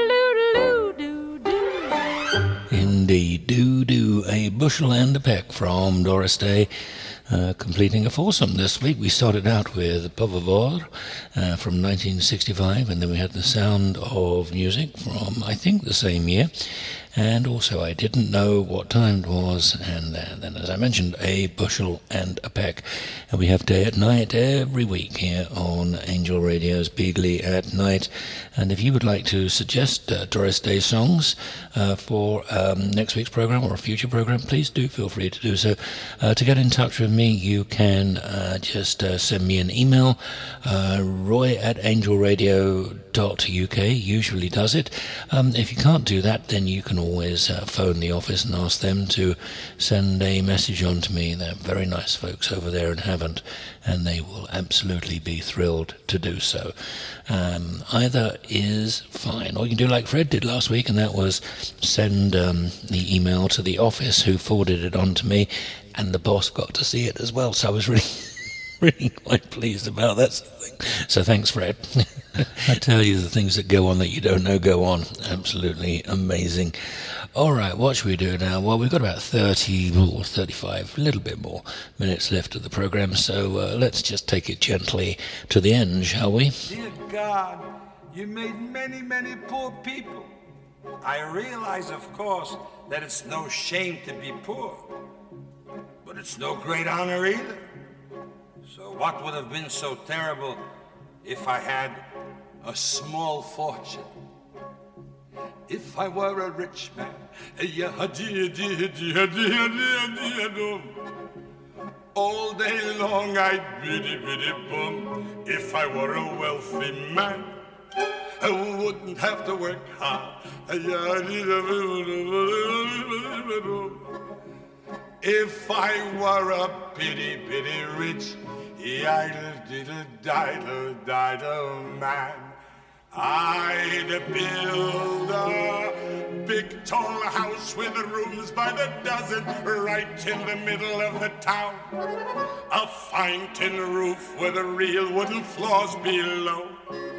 doodle-doodle-doo-doo-doo. Indeed, do a bushel and a peck from Doris Day. Completing a foursome this week. We started out with Pauvre from 1965, and then we had The Sound of Music from, I think, the same year. And also, I Didn't Know What Time It Was, and then, as I mentioned, A Bushel and a Peck. And we have Day at Night every week here on Angel Radio's Beagley at Night. And if you would like to suggest Doris Day songs for next week's program or a future program, please do feel free to do so. To get in touch with me, you can just send me an email. Roy@angelradio.uk usually does it. If you can't do that, then you can always phone the office and ask them to send a message on to me. They're very nice folks over there in Havant, and they will absolutely be thrilled to do so. Either is fine. Or you can do like Fred did last week, and that was send the email to the office, who forwarded it on to me, and the boss got to see it as well. So I was really quite pleased about that sort of thing. So thanks, Fred. I tell you, the things that go on that you don't know go on. Absolutely amazing. All right, what should we do now? Well, we've got about 30 or 35, a little bit more minutes left of the program, so let's just take it gently to the end, shall we? Dear God, you made many, many poor people. I realize, of course, that it's no shame to be poor, but it's no great honor either. So what would have been so terrible if I had a small fortune? If I were a rich man, all day long I'd biddy-biddy-bum. If I were a wealthy man, I wouldn't have to work hard. If I were a bitty-bitty rich, idle-diddle-diddle-diddle man, I'd build a big tall house with rooms by the dozen right in the middle of the town. A fine tin roof with real wooden floors below.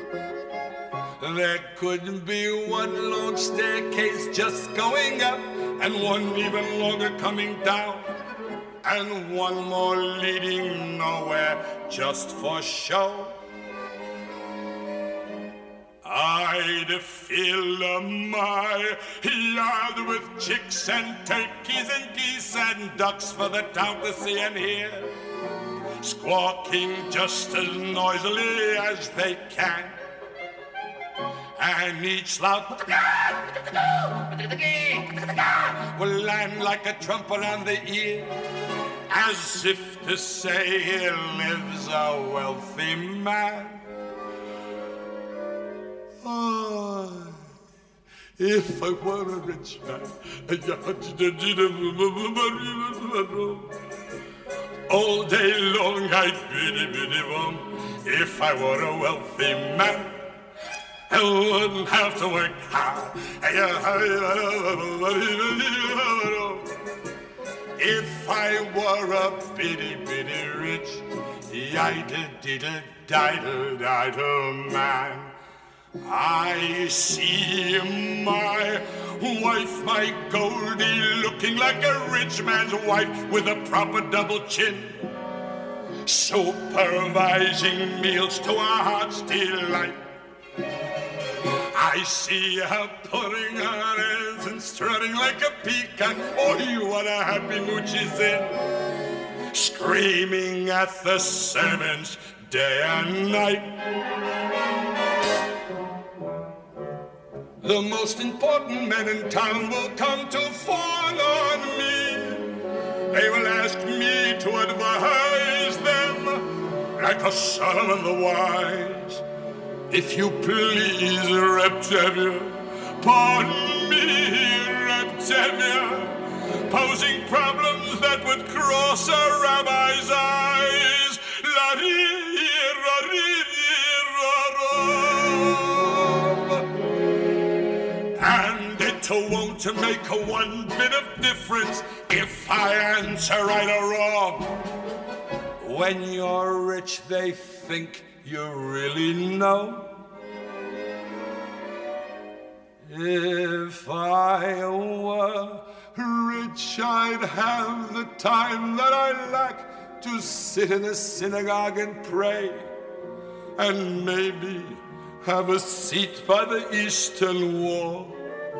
There couldn't be one long staircase just going up, and one even longer coming down, and one more leading nowhere just for show. I'd fill my yard with chicks and turkeys and geese and ducks for the town to see and hear, squawking just as noisily as they can. And each loud will land like a trumpet on the ear, as if to say, here lives a wealthy man. Oh, if I were a rich man, all day long I'd biddy-biddy-bum. If I were a wealthy man, I wouldn't have to work hard. If I were a bitty-bitty rich, idle-diddle-diddle-diddle man, I see my wife, my Goldie, looking like a rich man's wife with a proper double chin, supervising meals to our heart's delight. I see her putting her hands and strutting like a peacock. Oh, what a happy mood she's in, screaming at the servants day and night. The most important men in town will come to fawn on me. They will ask me to advise them like a Solomon the wise. If you please, Reptavia, pardon me, Reptavia, posing problems that would cross a rabbi's eyes. La-dee-ra-dee-ra. it won't make one bit of difference if I answer right or wrong. When you're rich, they think you really know. If I were rich, I'd have the time that I lack to sit in a synagogue and pray, and maybe have a seat by the Eastern Wall.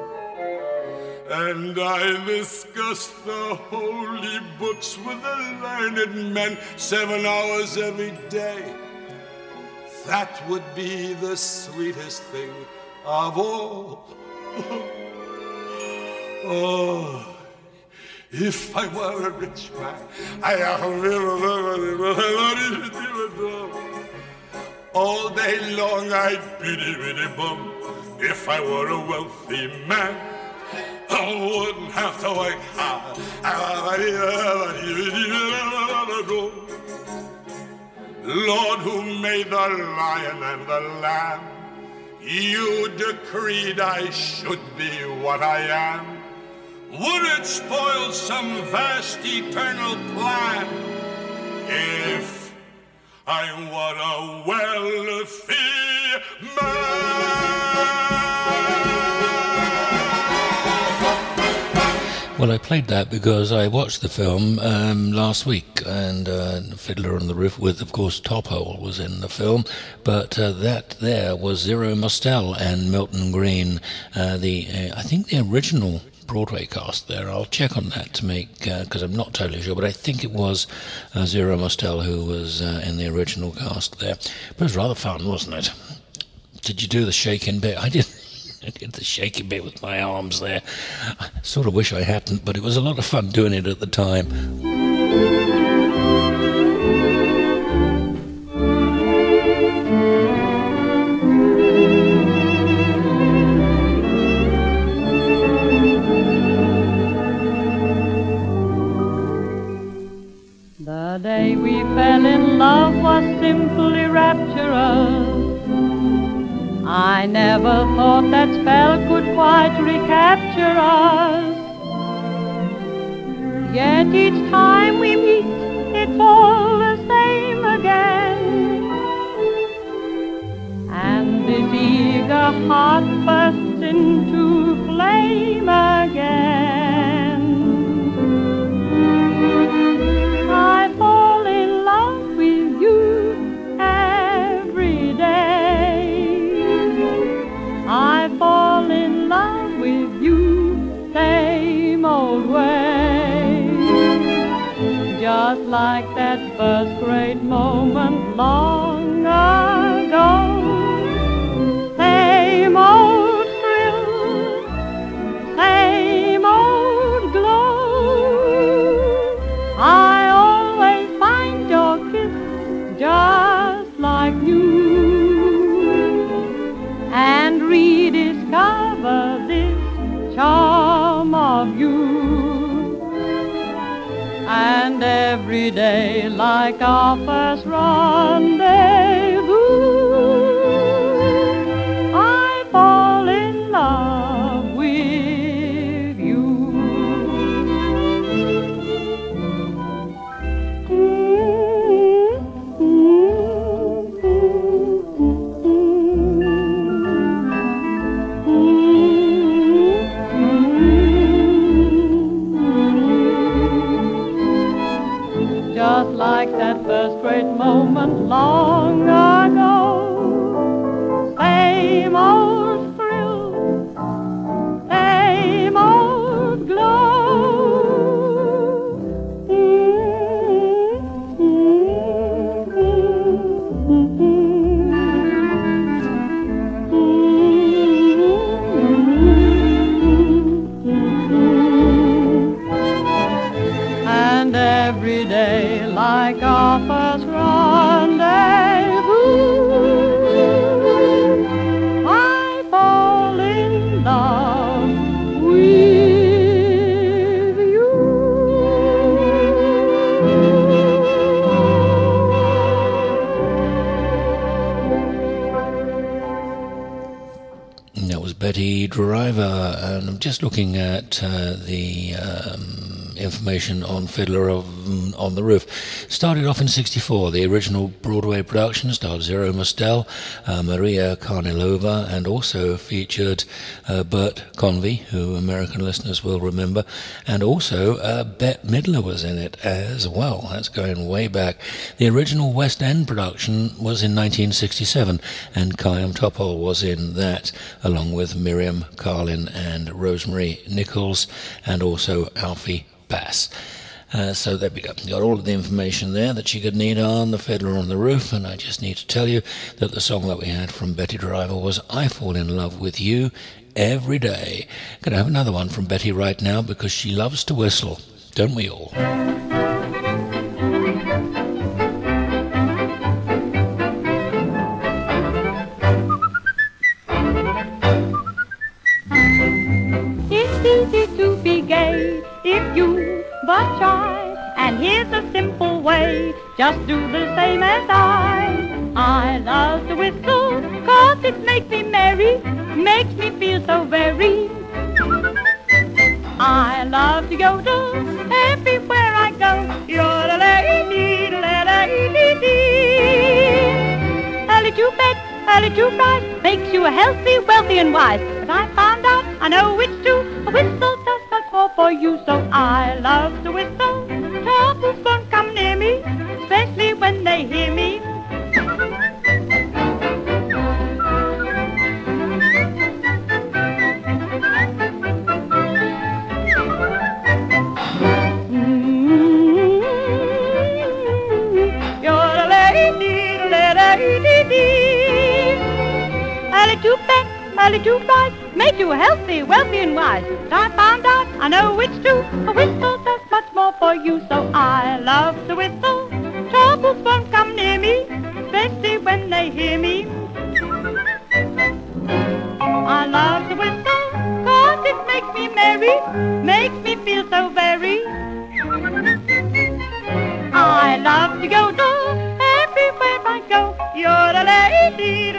And I discuss the holy books with the learned men 7 hours every day. That would be the sweetest thing of all. Oh, if I were a rich man, all day long I'd biddy-biddy-bum. If I were a wealthy man, I wouldn't have to work hard. Lord, who made the lion and the lamb, you decreed I should be what I am. Would it spoil some vast eternal plan if I were a wealthy man? Well, I played that because I watched the film last week, and Fiddler on the Roof with, of course, Top Hole was in the film, but that there was Zero Mostel and Milton Green, I think the original Broadway cast there. I'll check on that to make, because I'm not totally sure, but I think it was Zero Mostel who was in the original cast there. But it was rather fun, wasn't it? Did you do the shaking bit? I did the shaky bit with my arms there. I sort of wish I hadn't, but it was a lot of fun doing it at the time. The day we fell in love was simply rapturous. I never thought that spell could quite recapture us. Yet each time we meet, it's all the same again. And this eager heart bursts into flame again. I fall in love with you every day. I fall in love with you, same old way. Just like that first great moment long ago. Same old thrill, same old glow. I always find your kiss just like new. And rediscover this charm of you. And every day like our first rendezvous, I fall in love with you. Just like that first great moment long ago. Same old thrill, same old glow. And every day like our first rendezvous. Betty Driver, and I'm just looking at the information on Fiddler on the Roof. Started off in 1964. The original Broadway production starred Zero Mostel, Maria Karnilova, and also featured Bert Convy, who American listeners will remember, and also Bette Midler was in it as well. That's going way back. The original West End production was in 1967, and Chaim Topol was in that, along with Miriam Karlin and Rosemary Nichols, and also Alfie Bass. So there we go. You got all of the information there that you could need on the Fiddler on the Roof, and I just need to tell you that the song that we had from Betty Driver was I Fall in Love with You Every Day. Going to have another one from Betty right now because she loves to whistle, don't we all? It's easy to be gay if you but try. And here's a simple way, just do the same as I love to whistle, 'cause it makes me merry, makes me feel so very. I love to go to everywhere I go. You're a lady, a little bed, a little rise, makes you healthy, wealthy, and wise. But I found out, I know it's true, a whistle does much more for you, so I love to whistle. Troubles won't come near me, especially when they hear me. You're a lady, a little bed, a little rise, make you healthy, wealthy, and wise. But I found out, I know it's true, a whistle does much more for you, so I love to whistle. Troubles won't come near me, especially when they hear me. I love to whistle, 'cause it makes me merry, makes me feel so very. I love to go to everywhere I go. You're a lady,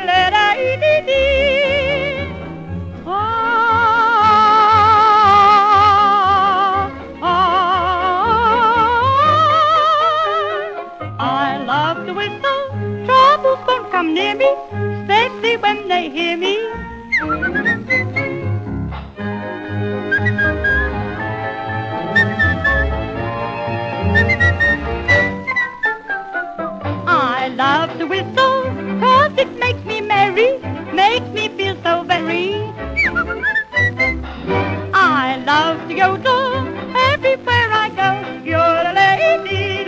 I love to whistle. Troubles won't come near me, especially when they hear me. I love to whistle, 'cause it makes me merry, makes me feel so very. I love to go to everywhere I go. You're a lady,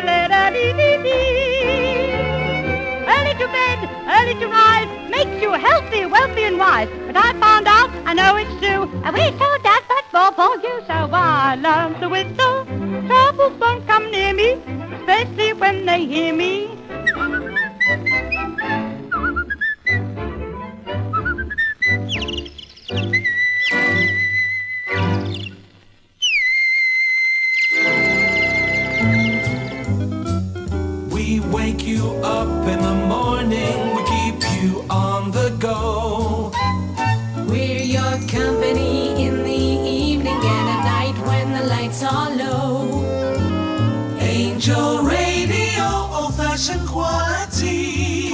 a little bed, a little rise, makes you healthy, wealthy, and wise. But I found out, I know it's true, a whistle does much more for you, so I love to whistle. Troubles won't come near me, especially when they hear me. We wake you up in the morning, we keep you on the go. We're your company in the evening and at night when the lights are low. Angel Radio, old-fashioned quality.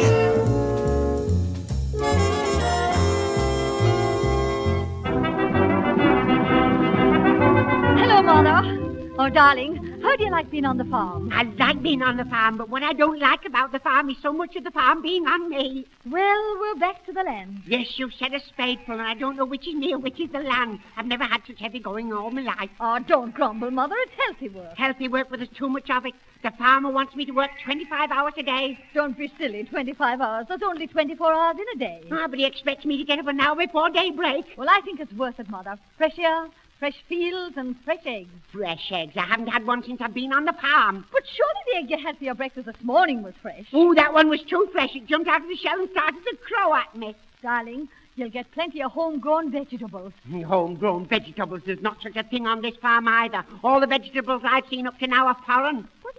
Hello, Mother. Oh, darling, how do you like being on the farm? I like being on the farm, but what I don't like about the farm is so much of the farm being on me. Well, we're back to the land. Yes, you've said a spadeful, and I don't know which is me or which is the land. I've never had such heavy going all my life. Oh, don't grumble, Mother. It's healthy work. Healthy work, but there's too much of it. The farmer wants me to work 25 hours a day. Don't be silly. 25 hours. There's only 24 hours in a day. Ah, but he expects me to get up an hour before daybreak. Well, I think it's worth it, Mother. Fresh air, fresh fields, and fresh eggs. Fresh eggs? I haven't had one since I've been on the farm. But surely the egg you had for your breakfast this morning was fresh. Oh, that one was too fresh. It jumped out of the shell and started to crow at me. Darling, you'll get plenty of homegrown vegetables. Homegrown vegetables? There's not such a thing on this farm either. All the vegetables I've seen up to now are foreign. What do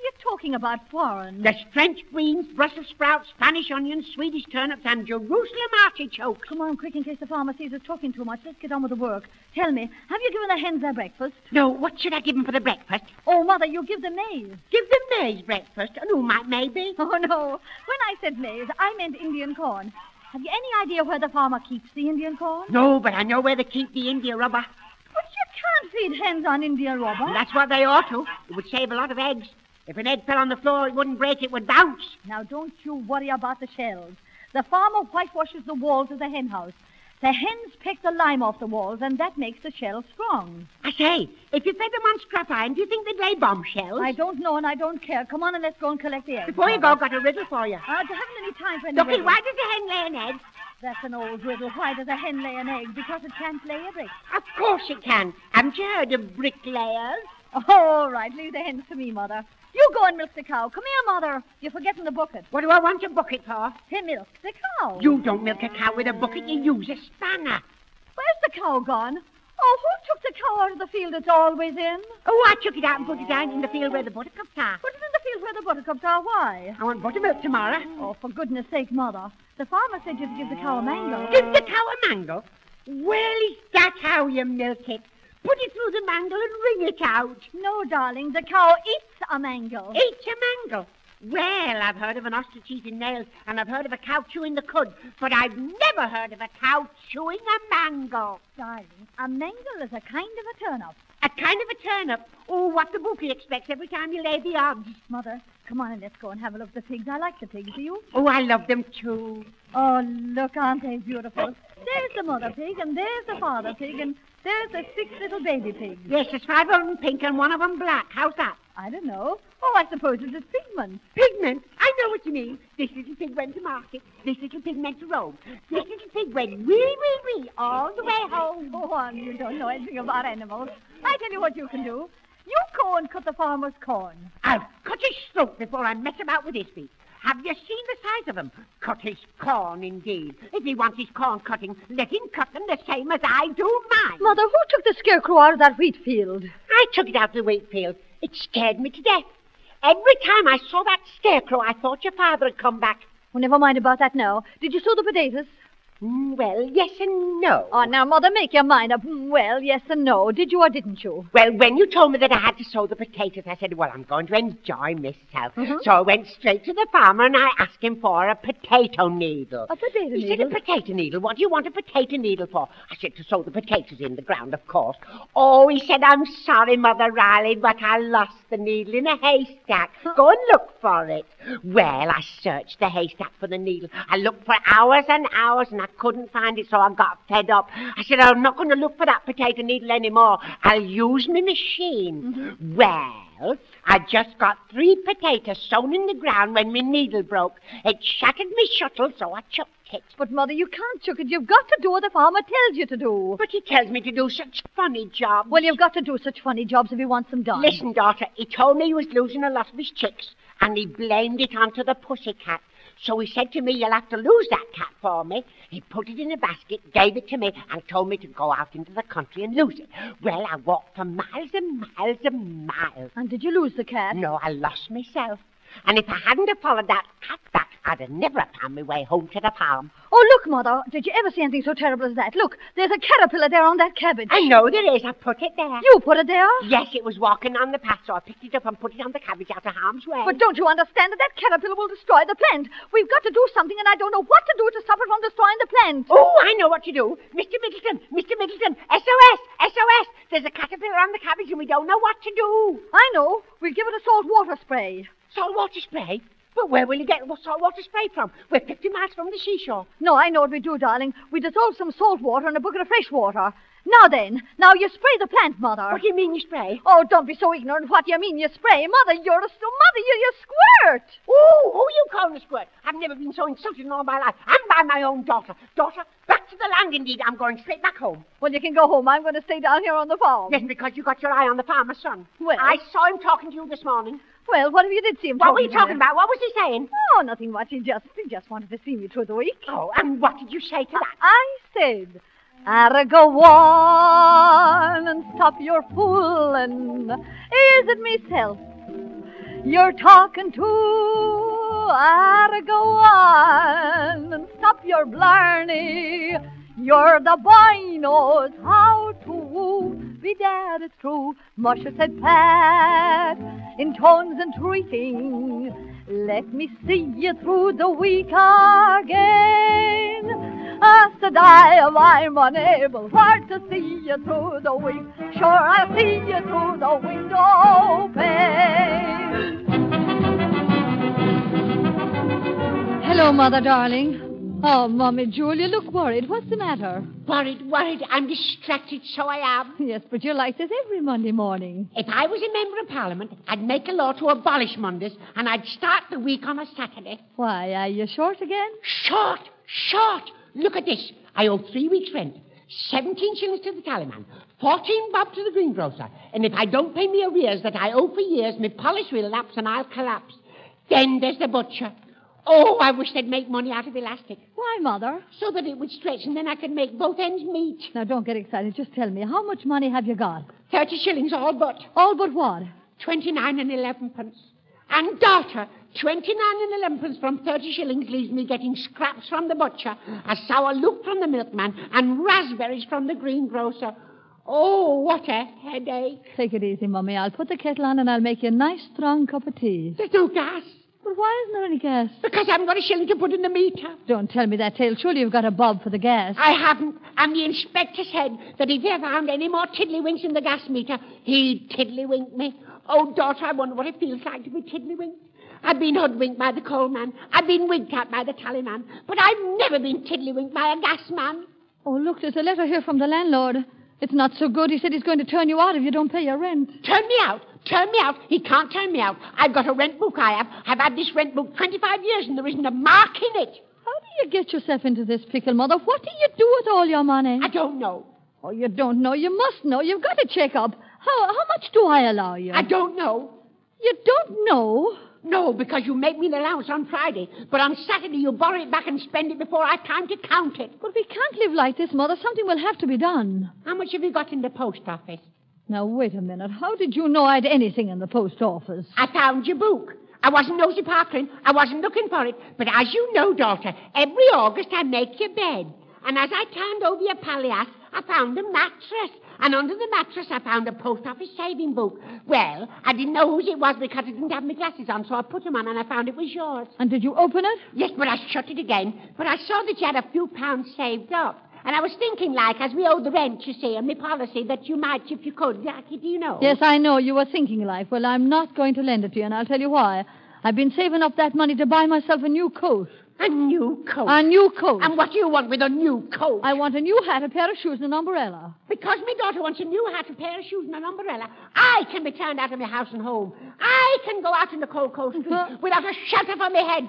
you talking about foreign? There's French beans, Brussels sprouts, Spanish onions, Swedish turnips, and Jerusalem artichokes. Come on, quick, in case the farmer sees us talking too much. Let's get on with the work. Tell me, have you given the hens their breakfast? No, what should I give them for the breakfast? Oh, Mother, you give them maize. Give them maize breakfast? And who might May be? Oh, no. When I said maize, I meant Indian corn. Have you any idea where the farmer keeps the Indian corn? No, but I know where they keep the India rubber. But you can't feed hens on India rubber. That's what they ought to. It would save a lot of eggs. If an egg fell on the floor, it wouldn't break, it would bounce. Now, don't you worry about the shells. The farmer whitewashes the walls of the hen house. The hens peck the lime off the walls, and that makes the shells strong. I say, if you fed them on scrap iron, do you think they'd lay bombshells? I don't know, and I don't care. Come on and let's go and collect the eggs. Before you go, I've got a riddle for you. I haven't any time for any Looky, riddles. why does a hen lay an egg? That's an old riddle. Why does a hen lay an egg? Because it can't lay a brick. Of course it can. Haven't you heard of bricklayers? Oh, all right. Leave the hens to me, Mother. You go and milk the cow. Come here, Mother. You're forgetting the bucket. What do I want a bucket for? To milk the cow. You don't milk a cow with a bucket. You use a spanner. Where's the cow gone? Oh, who took the cow out of the field it's always in? Oh, I took it out and put it down in the field where the buttercups are. Put it in the field where the buttercups are. Why? I want buttermilk tomorrow. Oh, for goodness sake, Mother. The farmer said you to give the cow a mango. Give the cow a mango? Well, is that how you milk it? Put it through the mangle and wring it out. No, darling. The cow eats a mango. Eats a mango? Well, I've heard of an ostrich eating nails, and I've heard of a cow chewing the cud, but I've never heard of a cow chewing a mango. Darling, a mangle is a kind of a turnip. A kind of a turnip? Oh, what the bookie expects every time you lay the odds. Mother, come on and let's go and have a look at the pigs. I like the pigs, do you? Oh, I love them too. Oh, look, aren't they beautiful? There's the mother pig, and there's the father pig, and there's the 6 little baby pigs. Yes, there's 5 of them pink and 1 of them black. How's that? I don't know. Oh, I suppose it's just pigment. Pigment? I know what you mean. This little pig went to market. This little pig went to Rome. This little pig went wee, all the way home. Go on, you don't know anything about animals. I tell you what you can do. You go and cut the farmer's corn. I'll cut his throat before I mess about with his feet. Have you seen the size of him? Cut his corn, indeed. If he wants his corn cutting, let him cut them the same as I do mine. Mother, who took the scarecrow out of that wheat field? I took it out of the wheat field. It scared me to death. Every time I saw that scarecrow, I thought your father had come back. Well, never mind about that now. Did you sow the potatoes? Well, yes and no. Oh, now, Mother, make your mind up. Well, yes and no. Did you or didn't you? Well, when you told me that I had to sow the potatoes, I said, well, I'm going to enjoy myself. Mm-hmm. So I went straight to the farmer and I asked him for a potato needle. A potato He needle? said, a potato needle? What do you want a potato needle for? I said, to sow the potatoes in the ground, of course. Oh, he said, I'm sorry, Mother Riley, but I lost the needle in a haystack. Go and look for it. Well, I searched the haystack for the needle. I looked for hours and hours and I couldn't find it, so I got fed up. I said, I'm not going to look for that potato needle anymore. I'll use my machine. Mm-hmm. Well, I just got 3 potatoes sown in the ground when my needle broke. It shattered me shuttle, so I chucked it. But, Mother, you can't chuck it. You've got to do what the farmer tells you to do. But he tells me to do such funny jobs. Well, you've got to do such funny jobs if he wants them done. Listen, daughter, he told me he was losing a lot of his chicks, and he blamed it onto the pussycat. So he said to me, you'll have to lose that cat for me. He put it in a basket, gave it to me, and told me to go out into the country and lose it. Well, I walked for miles and miles and miles. And did you lose the cat? No, I lost myself. And if I hadn't have followed that cat back, I'd have never found my way home to the farm. Oh, look, Mother. Did you ever see anything so terrible as that? Look, there's a caterpillar there on that cabbage. I know there is. I put it there. You put it there? Yes, it was walking on the path, so I picked it up and put it on the cabbage out of harm's way. But don't you understand that that caterpillar will destroy the plant? We've got to do something, and I don't know what to do to stop it from destroying the plant. Oh, I know what to do. Mr. Middleton, SOS, SOS. There's a caterpillar on the cabbage, and we don't know what to do. I know. We'll give it a salt water spray. Salt water spray? But where will you get salt water spray from? We're 50 miles from the seashore. No, I know what we do, darling. We dissolve some salt water in a bucket of fresh water. Now then, now you spray the plant, Mother. What do you mean you spray? Oh, don't be so ignorant. What do you mean you spray? Mother, you squirt. Oh, who you calling a squirt? I've never been so insulted in all my life. I'm by my own daughter. Daughter, back to the land indeed. I'm going straight back home. Well, you can go home. I'm going to stay down here on the farm. Yes, because you got your eye on the farmer's son. Well, I saw him talking to you this morning. Well, what if you did see him What talking were you to talking me? about? What was he saying? Oh, nothing much. He just wanted to see me through the week. Oh, and what did you say to that? I said, go on and stop your fooling. Is it myself you're talking to. I'll go on and stop your blarney. You're the boy knows how to woo. Be that it's true, Musha said Pat, in tones entreating. Let me see you through the week again. Said I'm unable for to see you through the week. Sure, I'll see you through the window pane. Hello, Mother, darling. Oh, Mommy Jewel, you look worried. What's the matter? Worried. I'm distracted, so I am. Yes, but you're like this every Monday morning. If I was a member of Parliament, I'd make a law to abolish Mondays, and I'd start the week on a Saturday. Why, are you short again? Short. Look at this. I owe 3 weeks' rent, 17 shillings to the tallyman, 14 bob to the greengrocer, and if I don't pay me arrears that I owe for years, my polish will lapse and I'll collapse. Then there's the butcher. Oh, I wish they'd make money out of elastic. Why, Mother? So that it would stretch and then I could make both ends meet. Now, don't get excited. Just tell me, how much money have you got? 30 shillings, all but. All but what? 29 and 11 pence. And daughter, 29 and 11 pence from 30 shillings leaves me getting scraps from the butcher, a sour loop from the milkman, and raspberries from the greengrocer. Oh, what a headache. Take it easy, Mummy. I'll put the kettle on and I'll make you a nice, strong cup of tea. There's no gas. But why isn't there any gas? Because I haven't got a shilling to put in the meter. Don't tell me that tale. Surely you've got a bob for the gas. I haven't. And the inspector said that if he ever found any more tiddlywinks in the gas meter, he'd tiddlywink me. Oh, daughter, I wonder what it feels like to be tiddlywinked. I've been hoodwinked by the coal man. I've been winked at by the tallyman. But I've never been tiddlywinked by a gas man. Oh, look, there's a letter here from the landlord. It's not so good. He said he's going to turn you out if you don't pay your rent. Turn me out? Turn me out? He can't turn me out. I've got a rent book, I have. I've had this rent book 25 years and there isn't a mark in it. How do you get yourself into this pickle, Mother? What do you do with all your money? I don't know. Oh, you don't know? You must know. You've got to check up. How much do I allow you? I don't know. You don't know? No, because you make me an allowance on Friday. But on Saturday you borrow it back and spend it before I have time to count it. But we can't live like this, Mother. Something will have to be done. How much have you got in the post office? Now, wait a minute. How did you know I'd anything in the post office? I found your book. I wasn't nosy Parkering. I wasn't looking for it. But as you know, daughter, every August I make your bed. And as I turned over your palliasse, I found a mattress. And under the mattress, I found a post office saving book. Well, I didn't know whose it was because I didn't have my glasses on, so I put them on and I found it was yours. And did you open it? Yes, but I shut it again. But I saw that you had a few pounds saved up. And I was thinking, like, as we owe the rent, you see, and my policy, that you might, if you could. Jackie, do you know? Yes, I know. You were thinking, like, well, I'm not going to lend it to you, and I'll tell you why. I've been saving up that money to buy myself a new coat. A new coat? A new coat. And what do you want with a new coat? I want a new hat, a pair of shoes, and an umbrella. Because my daughter wants a new hat, a pair of shoes, and an umbrella, I can be turned out of my house and home. I can go out in the cold street without a shelter for my head.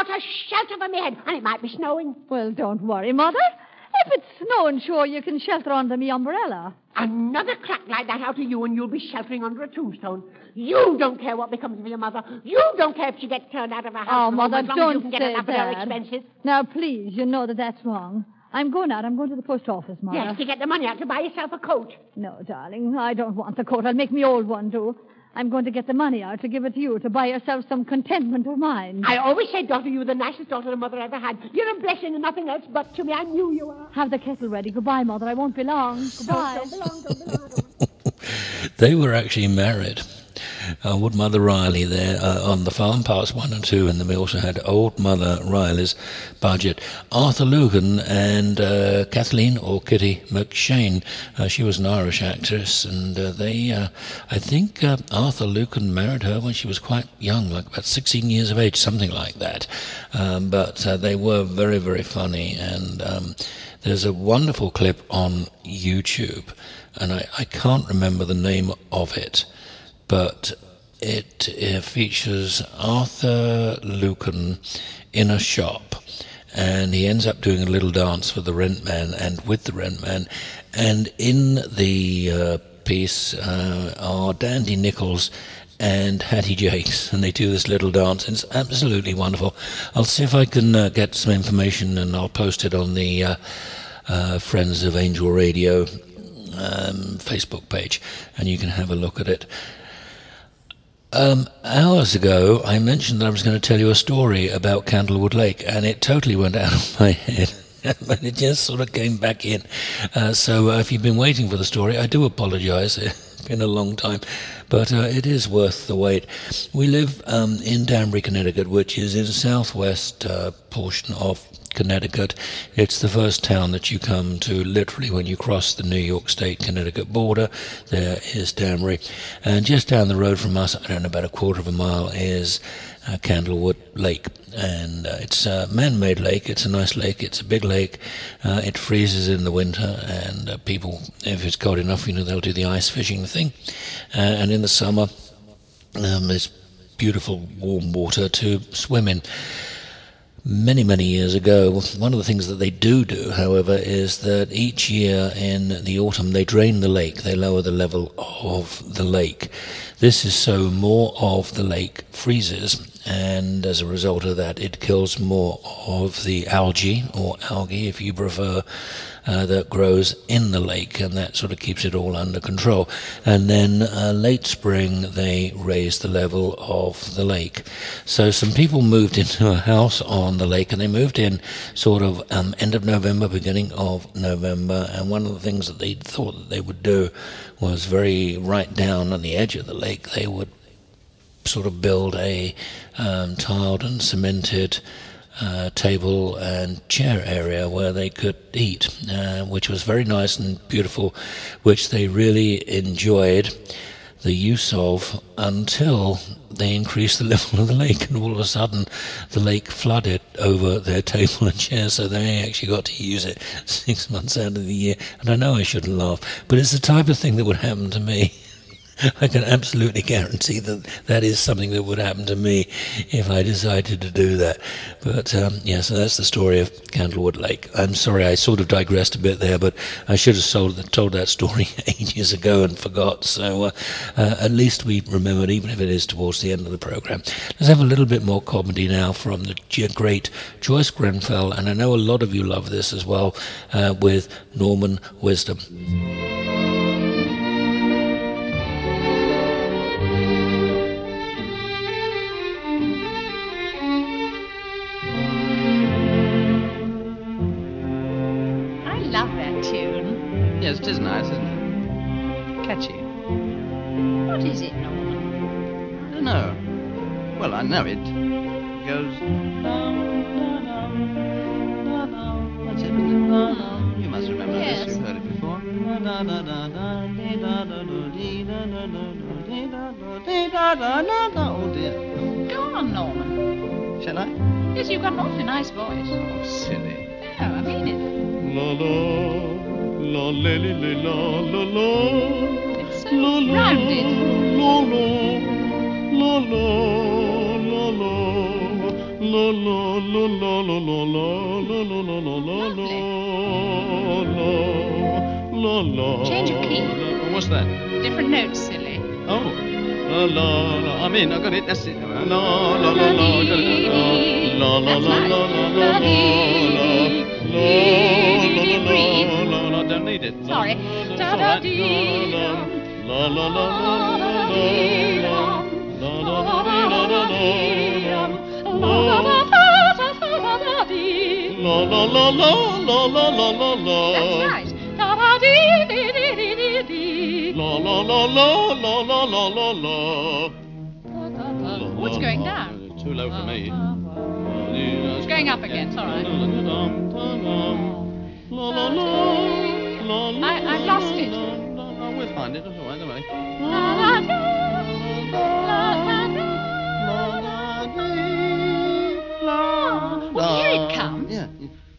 And it might be snowing. Well, don't worry, Mother. If it's snowing, sure, you can shelter under me umbrella. Another crack like that out of you and you'll be sheltering under a tombstone. You don't care what becomes of your mother. You don't care if she gets turned out of her house. Oh, Mother, as long don't as you can get say enough that. of her expenses. Now, please, you know that's wrong. I'm going out. I'm going to the post office, Mother. Yes, to get the money out to buy yourself a coat. No, darling, I don't want the coat. I'll make me old one, too. I'm going to get the money out to give it to you to buy yourself some contentment of mind. I always said, daughter, you were the nicest daughter a mother ever had. You're a blessing and nothing else but to me. I knew you were. Have the kettle ready. Goodbye, Mother. I won't be long. Goodbye. Don't be long. They were actually married. Old Mother Riley there on the farm, parts 1 and 2, and then we also had Old Mother Riley's budget. Arthur Lugan and Kathleen or Kitty McShane. She was an Irish actress, and I think Arthur Lugan married her when she was quite young, like about 16 years of age, something like that. But they were very, very funny, and there's a wonderful clip on YouTube, and I can't remember the name of it, but it features Arthur Lucan in a shop, and he ends up doing a little dance for the rent man and with the rent man, and in the piece are Dandy Nichols and Hattie Jakes, and they do this little dance, and it's absolutely wonderful. I'll see if I can get some information, and I'll post it on the Friends of Angel Radio Facebook page, and you can have a look at it. Hours ago, I mentioned that I was going to tell you a story about Candlewood Lake, and it totally went out of my head. But it just sort of came back in. So if you've been waiting for the story, I do apologize. It's been a long time, but it is worth the wait. We live in Danbury, Connecticut, which is in the southwest portion of Connecticut. It's the first town that you come to literally when you cross the New York State-Connecticut border. There is Danbury. And just down the road from us, I don't know, about a quarter of a mile, is Candlewood Lake. And it's a man-made lake. It's a nice lake. It's a big lake. It freezes in the winter, and people, if it's cold enough, they'll do the ice fishing thing. And in the summer, there's beautiful warm water to swim in. Many, many years ago, one of the things that they do, however, is that each year in the autumn they drain the lake. They lower the level of the lake. This is so more of the lake freezes, and as a result of that, it kills more of the algae, or algae if you prefer, that grows in the lake, and that sort of keeps it all under control. And then late spring, they raise the level of the lake. So some people moved into a house on the lake, and they moved in sort of end of November, beginning of November, and one of the things that they thought that they would do was very right down on the edge of the lake, they would sort of build a tiled and cemented table and chair area where they could eat, which was very nice and beautiful, which they really enjoyed the use of until they increased the level of the lake, and all of a sudden the lake flooded over their table and chair, so they actually got to use it 6 months out of the year. And I know I shouldn't laugh, but it's the type of thing that would happen to me. I can absolutely guarantee that that is something that would happen to me if I decided to do that. But so that's the story of Candlewood Lake. I'm sorry, I sort of digressed a bit there, but I should have told that story ages ago and forgot. So at least we remembered, even if it is towards the end of the program. Let's have a little bit more comedy now from the great Joyce Grenfell, and I know a lot of you love this as well, with Norman Wisdom. Yes, it is nice, isn't it? Catchy. What is it, Norman? I don't know. Well, I know it. It goes... That's it, isn't it? You must remember this. You've heard it before. Oh, dear. Go on, Norman. Shall I? Yes, you've got an awfully nice voice. Oh, silly. No, I mean it. La la la la la la. It's so rounded. La la la la la la la la la la. Change of key. What's that? Different notes, silly. Oh. La la la. I'm in. I got it. That's it. La la la la. I got it. La la la la la la. I don't need it. Sorry. La la la la That's right. What's going down? Too low for me. It's going up again. It's all right. I've lost it. We'll find it. That's all right. Don't worry. Well, here it comes. Yeah.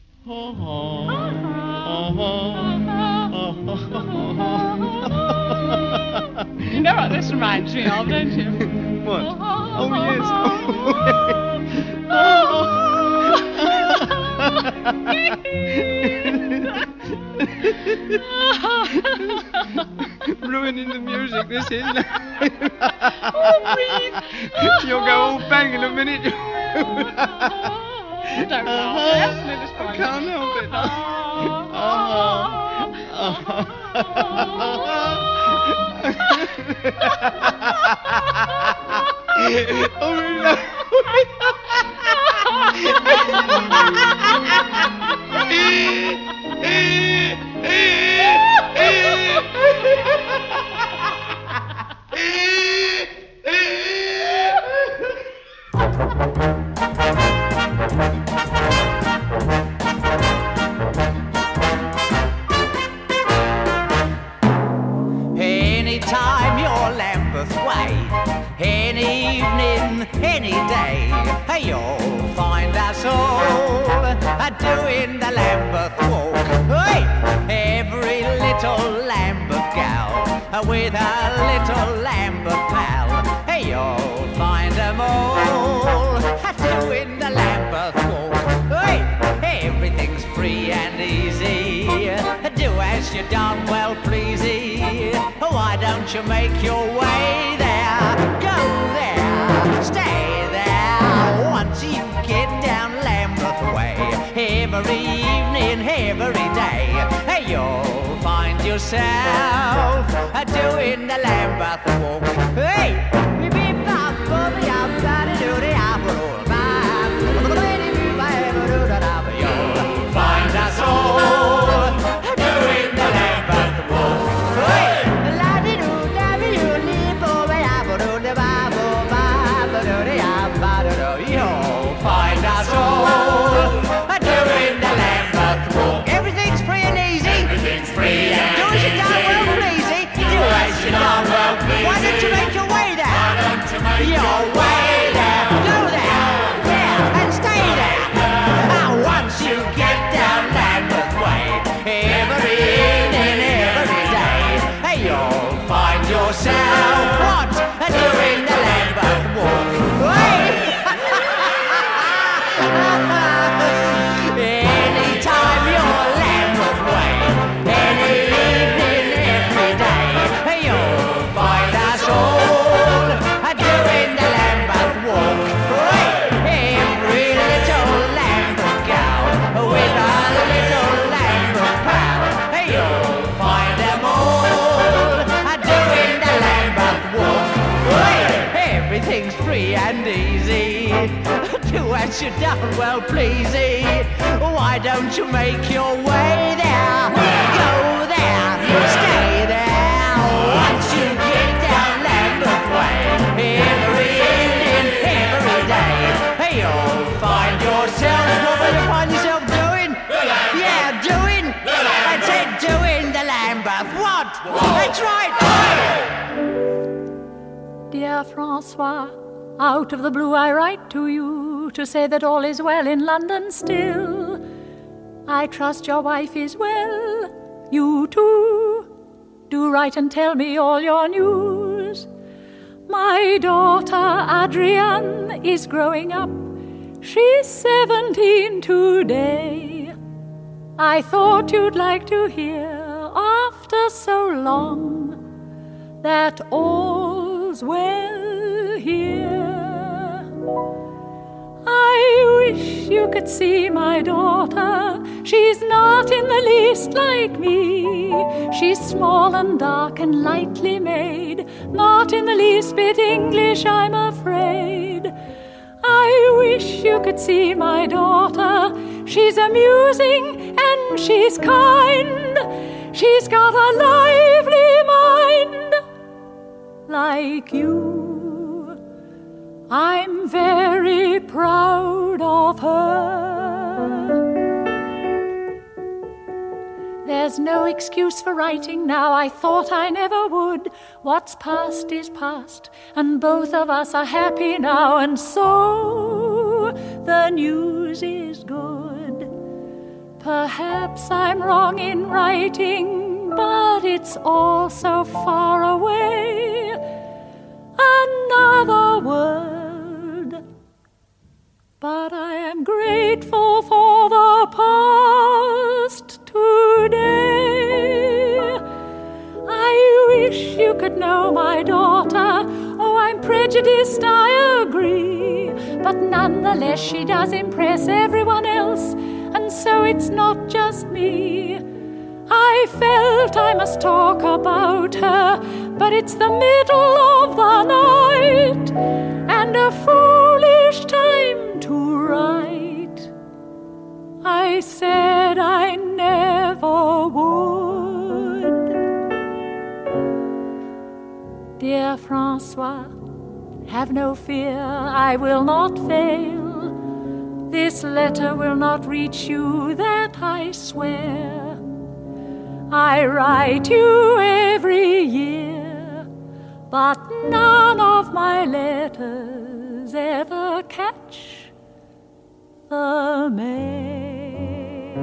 You know what this reminds me of, don't you? What? Oh, yes. Ruining the music, this is. You'll go all bang in a minute. Don't laugh. That's I can't help it. Anytime you're Lambeth Way, any evening, any day, you'll find us all doing the Lambeth walk. Hey! Every little Lambeth gal with a little Lambeth pal, you'll find them all doing the Lambeth walk. Hey! Everything's free and easy. Do as you're done, well pleasy. Why don't you make your way there? Go there, stay there. Once you get down Lambeth Way, every evening, every day, you'll find yourself doing the Lambeth walk. Hey! You'll find us all doing the Lambeth walk. Hey! You'll find us all doing the Lambeth walk. Everything's free and easy. Everything's free and do as you done well pleasy. Do as you done well pleasy. Why don't you make your way there? Why don't you make your way there? Go there, there, and stay there. Once you get down Lambeth Way, every evening, every day, you'll find yourself what? Doing the Lambeth walk. Anytime you're Lambeth Way, any evening, every day, you'll find us all doing the Lambeth walk. Every little Lambeth gal with a little Lambeth pal, you'll find them all doing the Lambeth walk. Everything's free and easy. Do as you're done, well pleasy. Why don't you make your way there? Go there, stay there. Once you get down Lambeth Way, every evening, every day, you'll find yourself. What will you find yourself doing? Yeah, doing. That's it, doing the Lambeth. What? That's right. Dear Francois, out of the blue I write to you to say that all is well in London still. I trust your wife is well, you too. Do write and tell me all your news. My daughter Adrienne is growing up. She's 17 today. I thought you'd like to hear, after so long, that all's well here. I wish you could see my daughter. She's not in the least like me. She's small and dark and lightly made, not in the least bit English, I'm afraid. I wish you could see my daughter. She's amusing and she's kind. She's got a lively mind like you. I'm very proud of her. There's no excuse for writing now. I thought I never would. What's past is past, and both of us are happy now, and so the news is good. Perhaps I'm wrong in writing, but it's all so far away. Another word, but I am grateful for the past today. I wish you could know my daughter. Oh, I'm prejudiced, I agree, but nonetheless she does impress everyone else, and so it's not just me. I felt I must talk about her, but it's the middle of the night and a foolish time to write. I said I never would. Dear Francois, have no fear, I will not fail. This letter will not reach you, that I swear. I write you every year, but none of my letters ever catch the mail.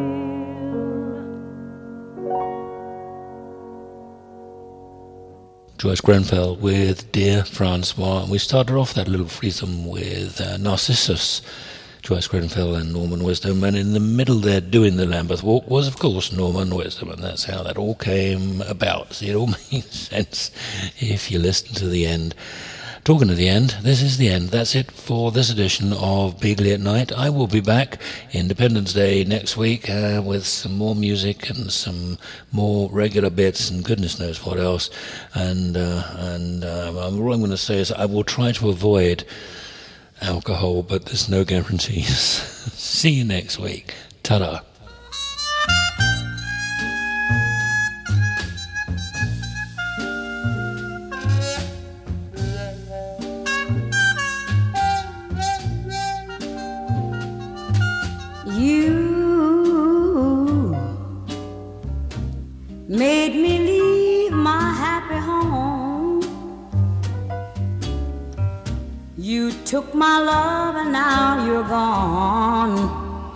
Joyce Grenfell with Dear Francois. We started off that little threesome with Narcissus, Joyce Grenfell and Norman Wisdom, and in the middle there doing the Lambeth Walk was, of course, Norman Wisdom, and that's how that all came about. See, it all makes sense if you listen to the end. Talking to the end, this is the end. That's it for this edition of Beagley at Night. I will be back Independence Day next week with some more music and some more regular bits and goodness knows what else. And all I'm going to say is I will try to avoid alcohol, but there's no guarantees. See you next week. Ta-da. You made me leave my happy home. You took my love and now you're gone.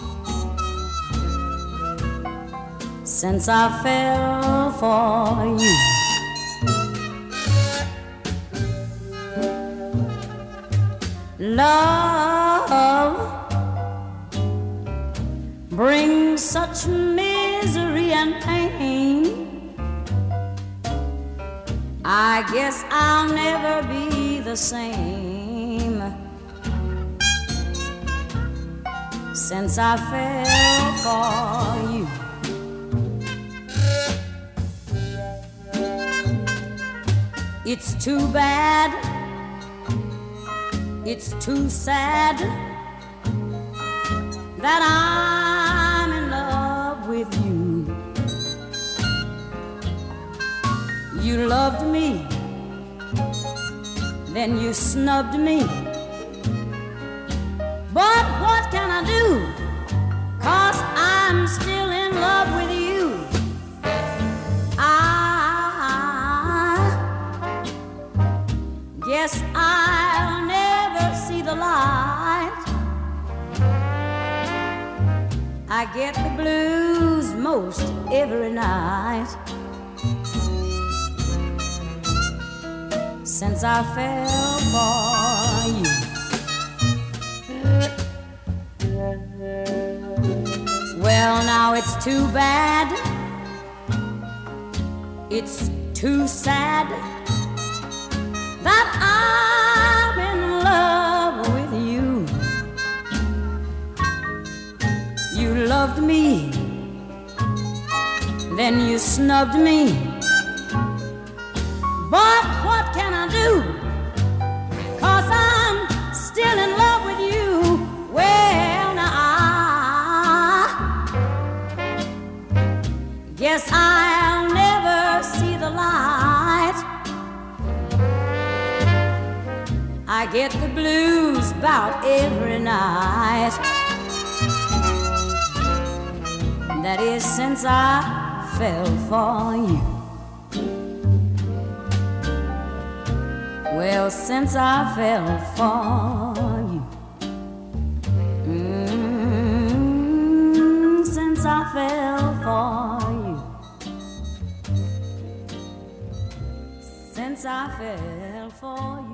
Since I fell for you, love brings such misery and pain. I guess I'll never be the same since I fell for you. It's too bad, it's too sad that I'm in love with you. You loved me, then you snubbed me. But what can I do? 'Cause I'm still in love with you. I guess I'll never see the light. I get the blues most every night since I fell for you. Well, now it's too bad, it's too sad that I'm in love with you. You loved me, then you snubbed me. But what can I do? 'Cause I'm still in love with you. Well, now I guess I'll never see the light. I get the blues about every night. That is since I fell for you. Well, since I fell for you. Since I fell for you. Since I fell for you.